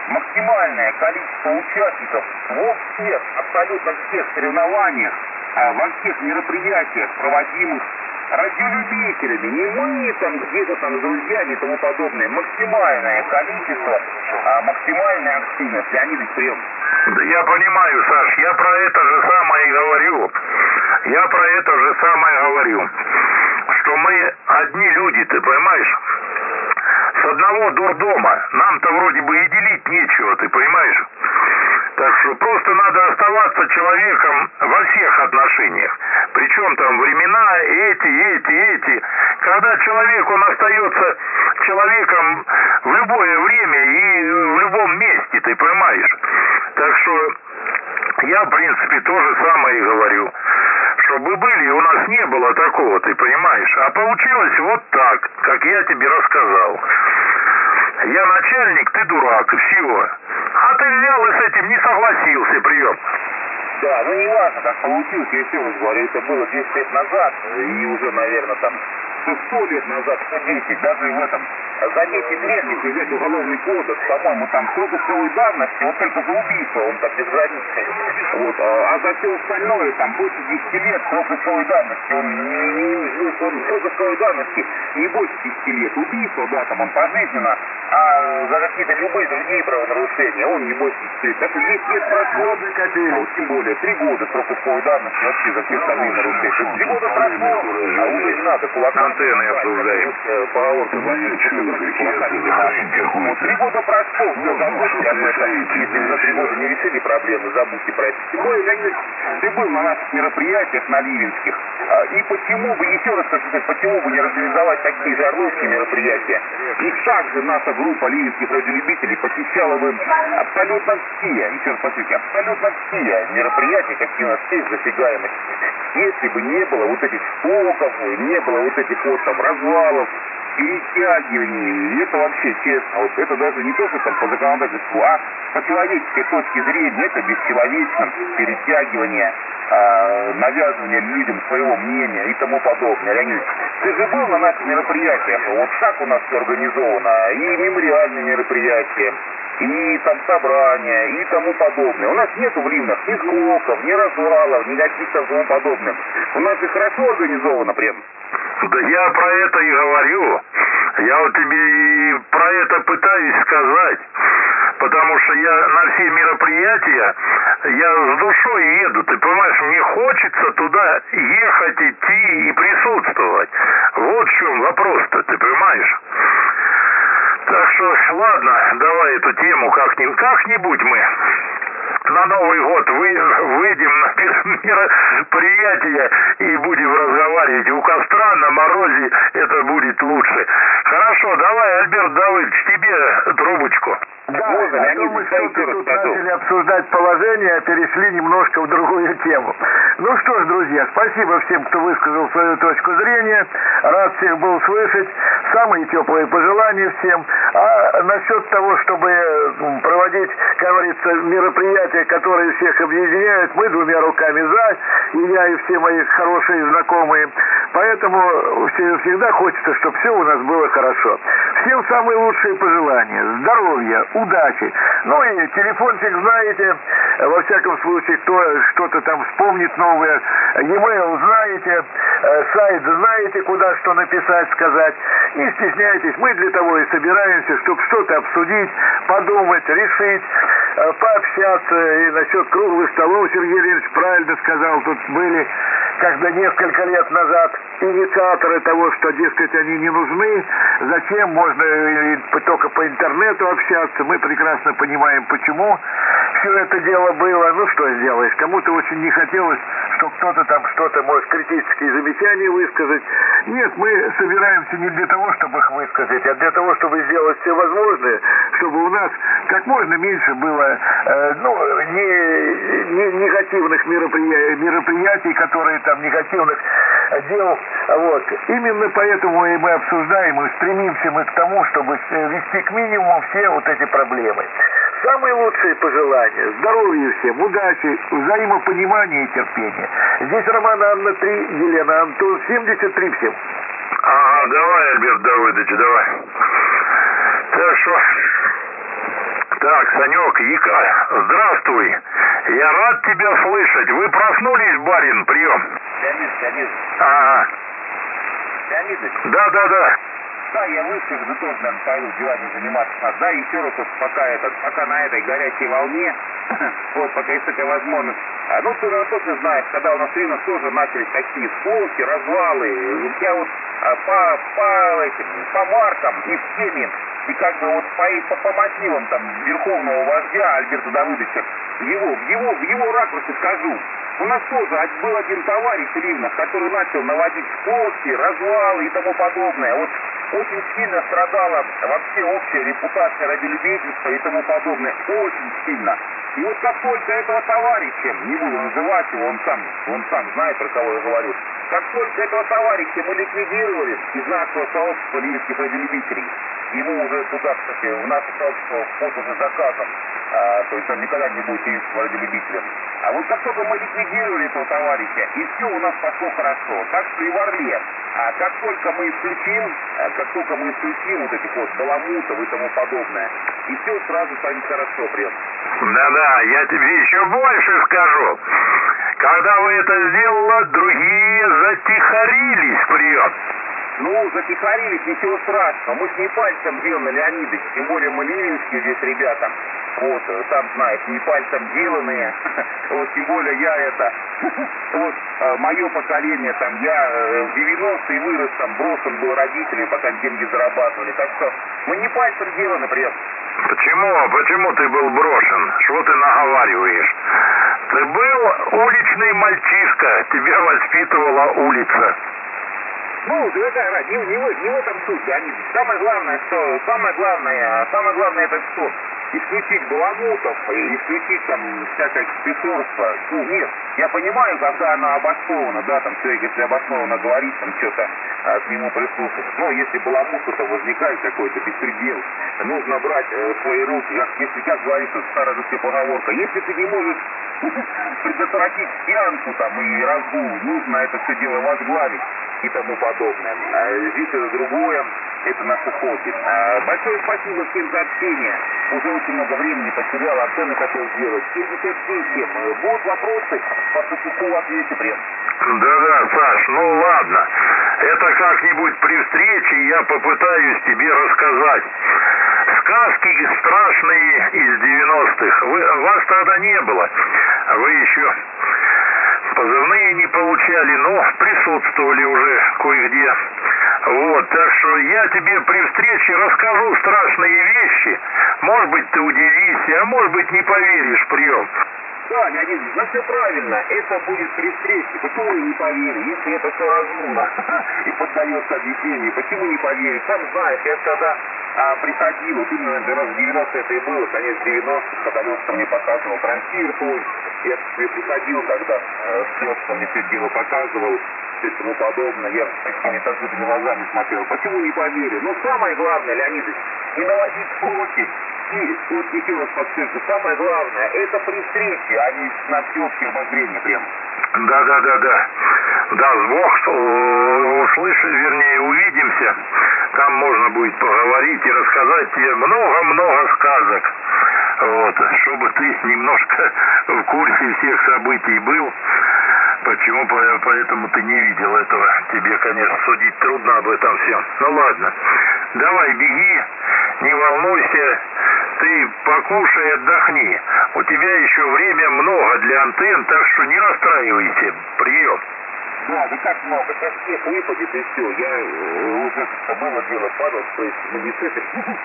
максимальное количество участников во всех, абсолютно всех соревнованиях, во всех мероприятиях, проводимых радиолюбителями, не мы там где-то там с друзьями и тому подобное, максимальное количество, максимальная активность. Леонид, прием. Да я понимаю, Саш, я про это же самое и говорю. Я про это же самое говорю. Что мы одни люди, ты понимаешь? С одного дурдома. Нам-то вроде бы и делить нечего, ты понимаешь? Так что просто надо оставаться человеком во всех отношениях. Причем там времена эти, эти, эти. Когда человек, он остается человеком в любое время и в любом месте, ты понимаешь? Так что я, в принципе, то же самое и говорю. Чтобы были, у нас не было такого, ты понимаешь? А получилось вот так, как я тебе рассказал. Я начальник, ты дурак, и всего. А ты взял и с этим не согласился, прием. Да, ну не важно, как получилось, я еще раз говорю, это было десять лет назад, и уже, наверное, там сто лет назад, сто десять, даже в этом, за десять лет, если взять уголовный кодекс, по-моему, там срок целой давности, вот только за убийство, он там безграничный, вот, а, а за все остальное, там, больше десяти лет, срок целой давности, он не, не, он срок целой давности не больше десяти лет, убийство, да, там, он пожизненно, а за какие-то любые другие правонарушения, он не больше десяти лет, так что десять лет прошло, а вот тем более, три года срок условной давности вообще за все остальные нарушения, три года прошло, а уже не надо кулаками. Антенны обсуждаем. Поговорка звонит, вот три года прошло, все, забудьте об этом. Если вы за три года не решили проблемы, забудьте про это. Тем более, Леонид, ты был на наших мероприятиях, на Ливенских. И почему бы, еще раз хочу сказать, почему бы не организовать такие же орловские мероприятия? И также наша группа ливенских радиолюбителей посещала бы абсолютно все, еще раз повторюсь, абсолютно все мероприятия, какие у нас есть, засягаемость. Если бы не было вот этих скоков, не было вот этих вот там развалов, перетягиваний, это вообще честно, вот это даже не то, что там по законодательству, а по человеческой точке зрения, это бесчеловечно, перетягивание, а, навязывание людям своего мнения и тому подобное. Леонид, ты же был на наших мероприятиях, вот как у нас все организовано, и мемориальные мероприятия, и там собрания, и тому подобное. У нас нету в Ливнах ни скоков, ни развалов, ни каких-то тому подобных. У нас же хорошо организовано прям. Да я про это и говорю. Я вот тебе и про это пытаюсь сказать. Потому что я на все мероприятия, я с душой еду, ты понимаешь, мне хочется туда ехать, идти и присутствовать. Вот в чем вопрос-то, ты понимаешь? Так что, ладно, давай эту тему как-нибудь, как-нибудь мы на Новый год вы, выйдем на мероприятие и будем разговаривать у костра, на морозе, это будет лучше. Хорошо, давай, Альберт Давыдович, тебе трубочку. Да, а то мы что-то тут начали обсуждать положение, а перешли немножко в другую тему. Ну что ж, друзья, спасибо всем, кто высказал свою точку зрения. Рад всех был слышать. Самые теплые пожелания всем. А насчет того, чтобы проводить, как говорится, мероприятия, которые всех объединяют, мы двумя руками за, и я, и все мои хорошие знакомые. Поэтому всегда хочется, чтобы все у нас было хорошо. Всем самые лучшие пожелания. Здоровья, удачи. Ну и телефончик знаете, во всяком случае, кто что-то там вспомнит новое. E-mail знаете, сайт знаете, куда что написать, сказать. Не стесняйтесь, мы для того и собираемся, чтобы что-то обсудить, подумать, решить, пообщаться. И насчет круглых столов Сергей Ильич правильно сказал, тут были, когда несколько лет назад инициаторы того, что, дескать, они не нужны, зачем, можно только по интернету общаться, мы прекрасно понимаем, почему все это дело было. Ну, что сделаешь, кому-то очень не хотелось, что кто-то там что-то, может, критические замечания высказать. Нет, мы собираемся не для того, чтобы их высказать, а для того, чтобы сделать все возможное, чтобы у нас как можно меньше было, э, ну, не, не, негативных мероприятий, мероприятий, которые там, негативных дел. Вот. Именно поэтому и мы обсуждаем, и стремимся мы к тому, чтобы вести к минимуму все вот эти проблемы. Самые лучшие пожелания, здоровья всем, удачи, взаимопонимания и терпения. Здесь Роман Анна три, Елена Антон, семьдесят три всем. Ага, давай, Альберт Давыдович, давай. Так что, Так, Санек, Яка, здравствуй. Я рад тебя слышать. Вы проснулись, барин, прием. Леонид, Леонид. Ага. Леонидович. Да, да, да. Да, я вышел, вы тоже, наверное, пойду делами заниматься. Да, еще раз вот пока, этот, пока на этой горячей волне, вот, пока есть такая возможность. А, ну, ты, наверное, точно знаешь, когда у нас в рынок тоже начались такие склоки, развалы, я вот а, по, по, этим, по маркам и всеми, и как бы вот по, по, по мотивам там верховного вождя Альберта Давыдовича, в его, в его, в его ракурсе скажу. У нас тоже был один товарищ в Ривнах, который начал наводить склоки, развалы и тому подобное. Вот очень сильно страдала вообще общая репутация радиолюбительства и тому подобное. Очень сильно. И вот как только этого товарища, не буду называть его, он сам, он сам знает, про кого я говорю, как только этого товарища мы ликвидировали из нашего сообщества ливерских радиолюбителей, ему уже туда, кстати, в наше сообщество вход уже заказан, а, то есть он никогда не будет ливерским радиолюбителем. А вот как только мы ликвидировали этого товарища, и все у нас пошло хорошо. Так что и в Орле. А как только мы исключим, а как только мы исключим вот этих вот баламутов и тому подобное, и все сразу станет хорошо прям. Да-да, я тебе еще больше скажу. Когда вы это сделали, другие затихарились, прием. Ну, затихарились, ничего страшного. Мы с ней пальцем деланы, Леонидович. Тем более мы ливенские здесь ребята. Вот, сам знаешь, не пальцем деланные. Вот, тем более я это... Вот, мое поколение, там, я в девяностые вырос, там, брошен был родителей, пока деньги зарабатывали. Так что мы не пальцем деланы, прям. Почему? Почему ты был брошен? Что ты наговариваешь? Ты был уличный мальчишка, тебя воспитывала улица. Ну, да, да, не, не, в, не в этом суть, они. Самое главное, что, самое главное, самое главное это что? Исключить баламутов, исключить там всякое спецорство. Ну, нет, я понимаю, когда она обоснована, да, там человек, если обоснованно говорит, там что-то а, к нему прислушаться. Но если баламут-то возникает какой-то беспредел, нужно брать э, свои руки. Как, если, как говорится, старая русская поговорка, если ты не можешь предотвратить пьянку там и разгул, нужно это все дело возглавить и тому подобное. А здесь это другое, это наше хобби. А, большое спасибо всем за общение. Уже очень много времени потерял, Антон хотел сделать. семьдесят семь. Будут вопросы? По существу ответе прям. Да-да, Саш, ну ладно. Это как-нибудь при встрече я попытаюсь тебе рассказать. Сказки страшные из девяностых. Вы, вас тогда не было. Вы еще позывные не получали, но присутствовали уже кое-где. Вот, так что я тебе при встрече расскажу страшные вещи. Может быть, ты удивишься, а может быть, не поверишь, прием. Да, Леонид, ну все правильно, это будет при встрече. Почему я не поверю, если это все разумно и поддается объяснению? Почему не поверю? Сам знаешь, я тогда а, приходил, вот именно в девяностые это и было, конец девяностых, когда Лёшка мне показывал трансфер твой. Я к тебе приходил тогда, с Лёшкой мне все это дело показывал, все тому подобное. Я с такими закрытыми глазами смотрел. Почему не поверю? Но самое главное, Леонидович, не наводить сроки. И вот еще раз подчеркну, самое главное, это при встрече, а не на всеобщее обозрение прям. Да-да-да-да. Даст Бог, услышим, вернее, увидимся. Там можно будет поговорить и рассказать тебе много-много сказок. Вот, чтобы ты немножко в курсе всех событий был. Почему? Поэтому ты не видел этого. Тебе, конечно, судить трудно об этом всем. Ну ладно, давай беги, не волнуйся. Ты покушай, отдохни. У тебя еще время много для антенн, так что не расстраивайся. Прием. Да, да как много. Сейчас всех выпадет и все. Я э, уже как-то было дело падал, то есть на десятых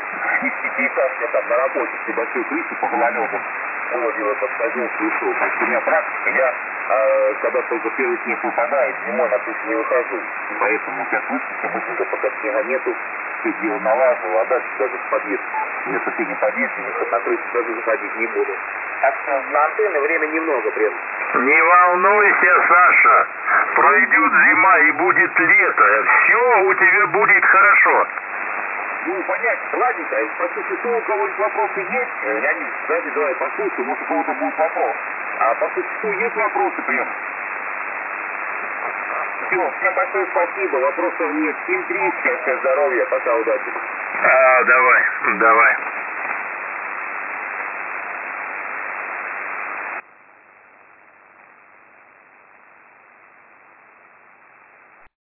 из пятиэтажки там на работе с небольшой крышей по гололеду. Было дело, подскажу, пришел. Так что у меня практика, я э, когда только первый снег выпадает, зимой на крышу не выхожу. Поэтому сейчас выскочу, быстренько, пока снега нету, все дело налажу, а дальше даже в подъезд. У меня соседний подъезд, и на крышу даже заходить не буду. Так что на антенны время немного прям. Не волнуйся, Саша. Пройдет зима и будет лето. Все у тебя будет хорошо. Ну, понятно, ладненько. По существу у кого-нибудь вопросы есть? Леонид, давайте, давай, послушай, может, у кого-то будет вопрос. А по существу есть вопросы прям? Все, всем большое спасибо, вопросов нет. Всем три, счастья, здоровья, пока, удачи. А, давай, давай.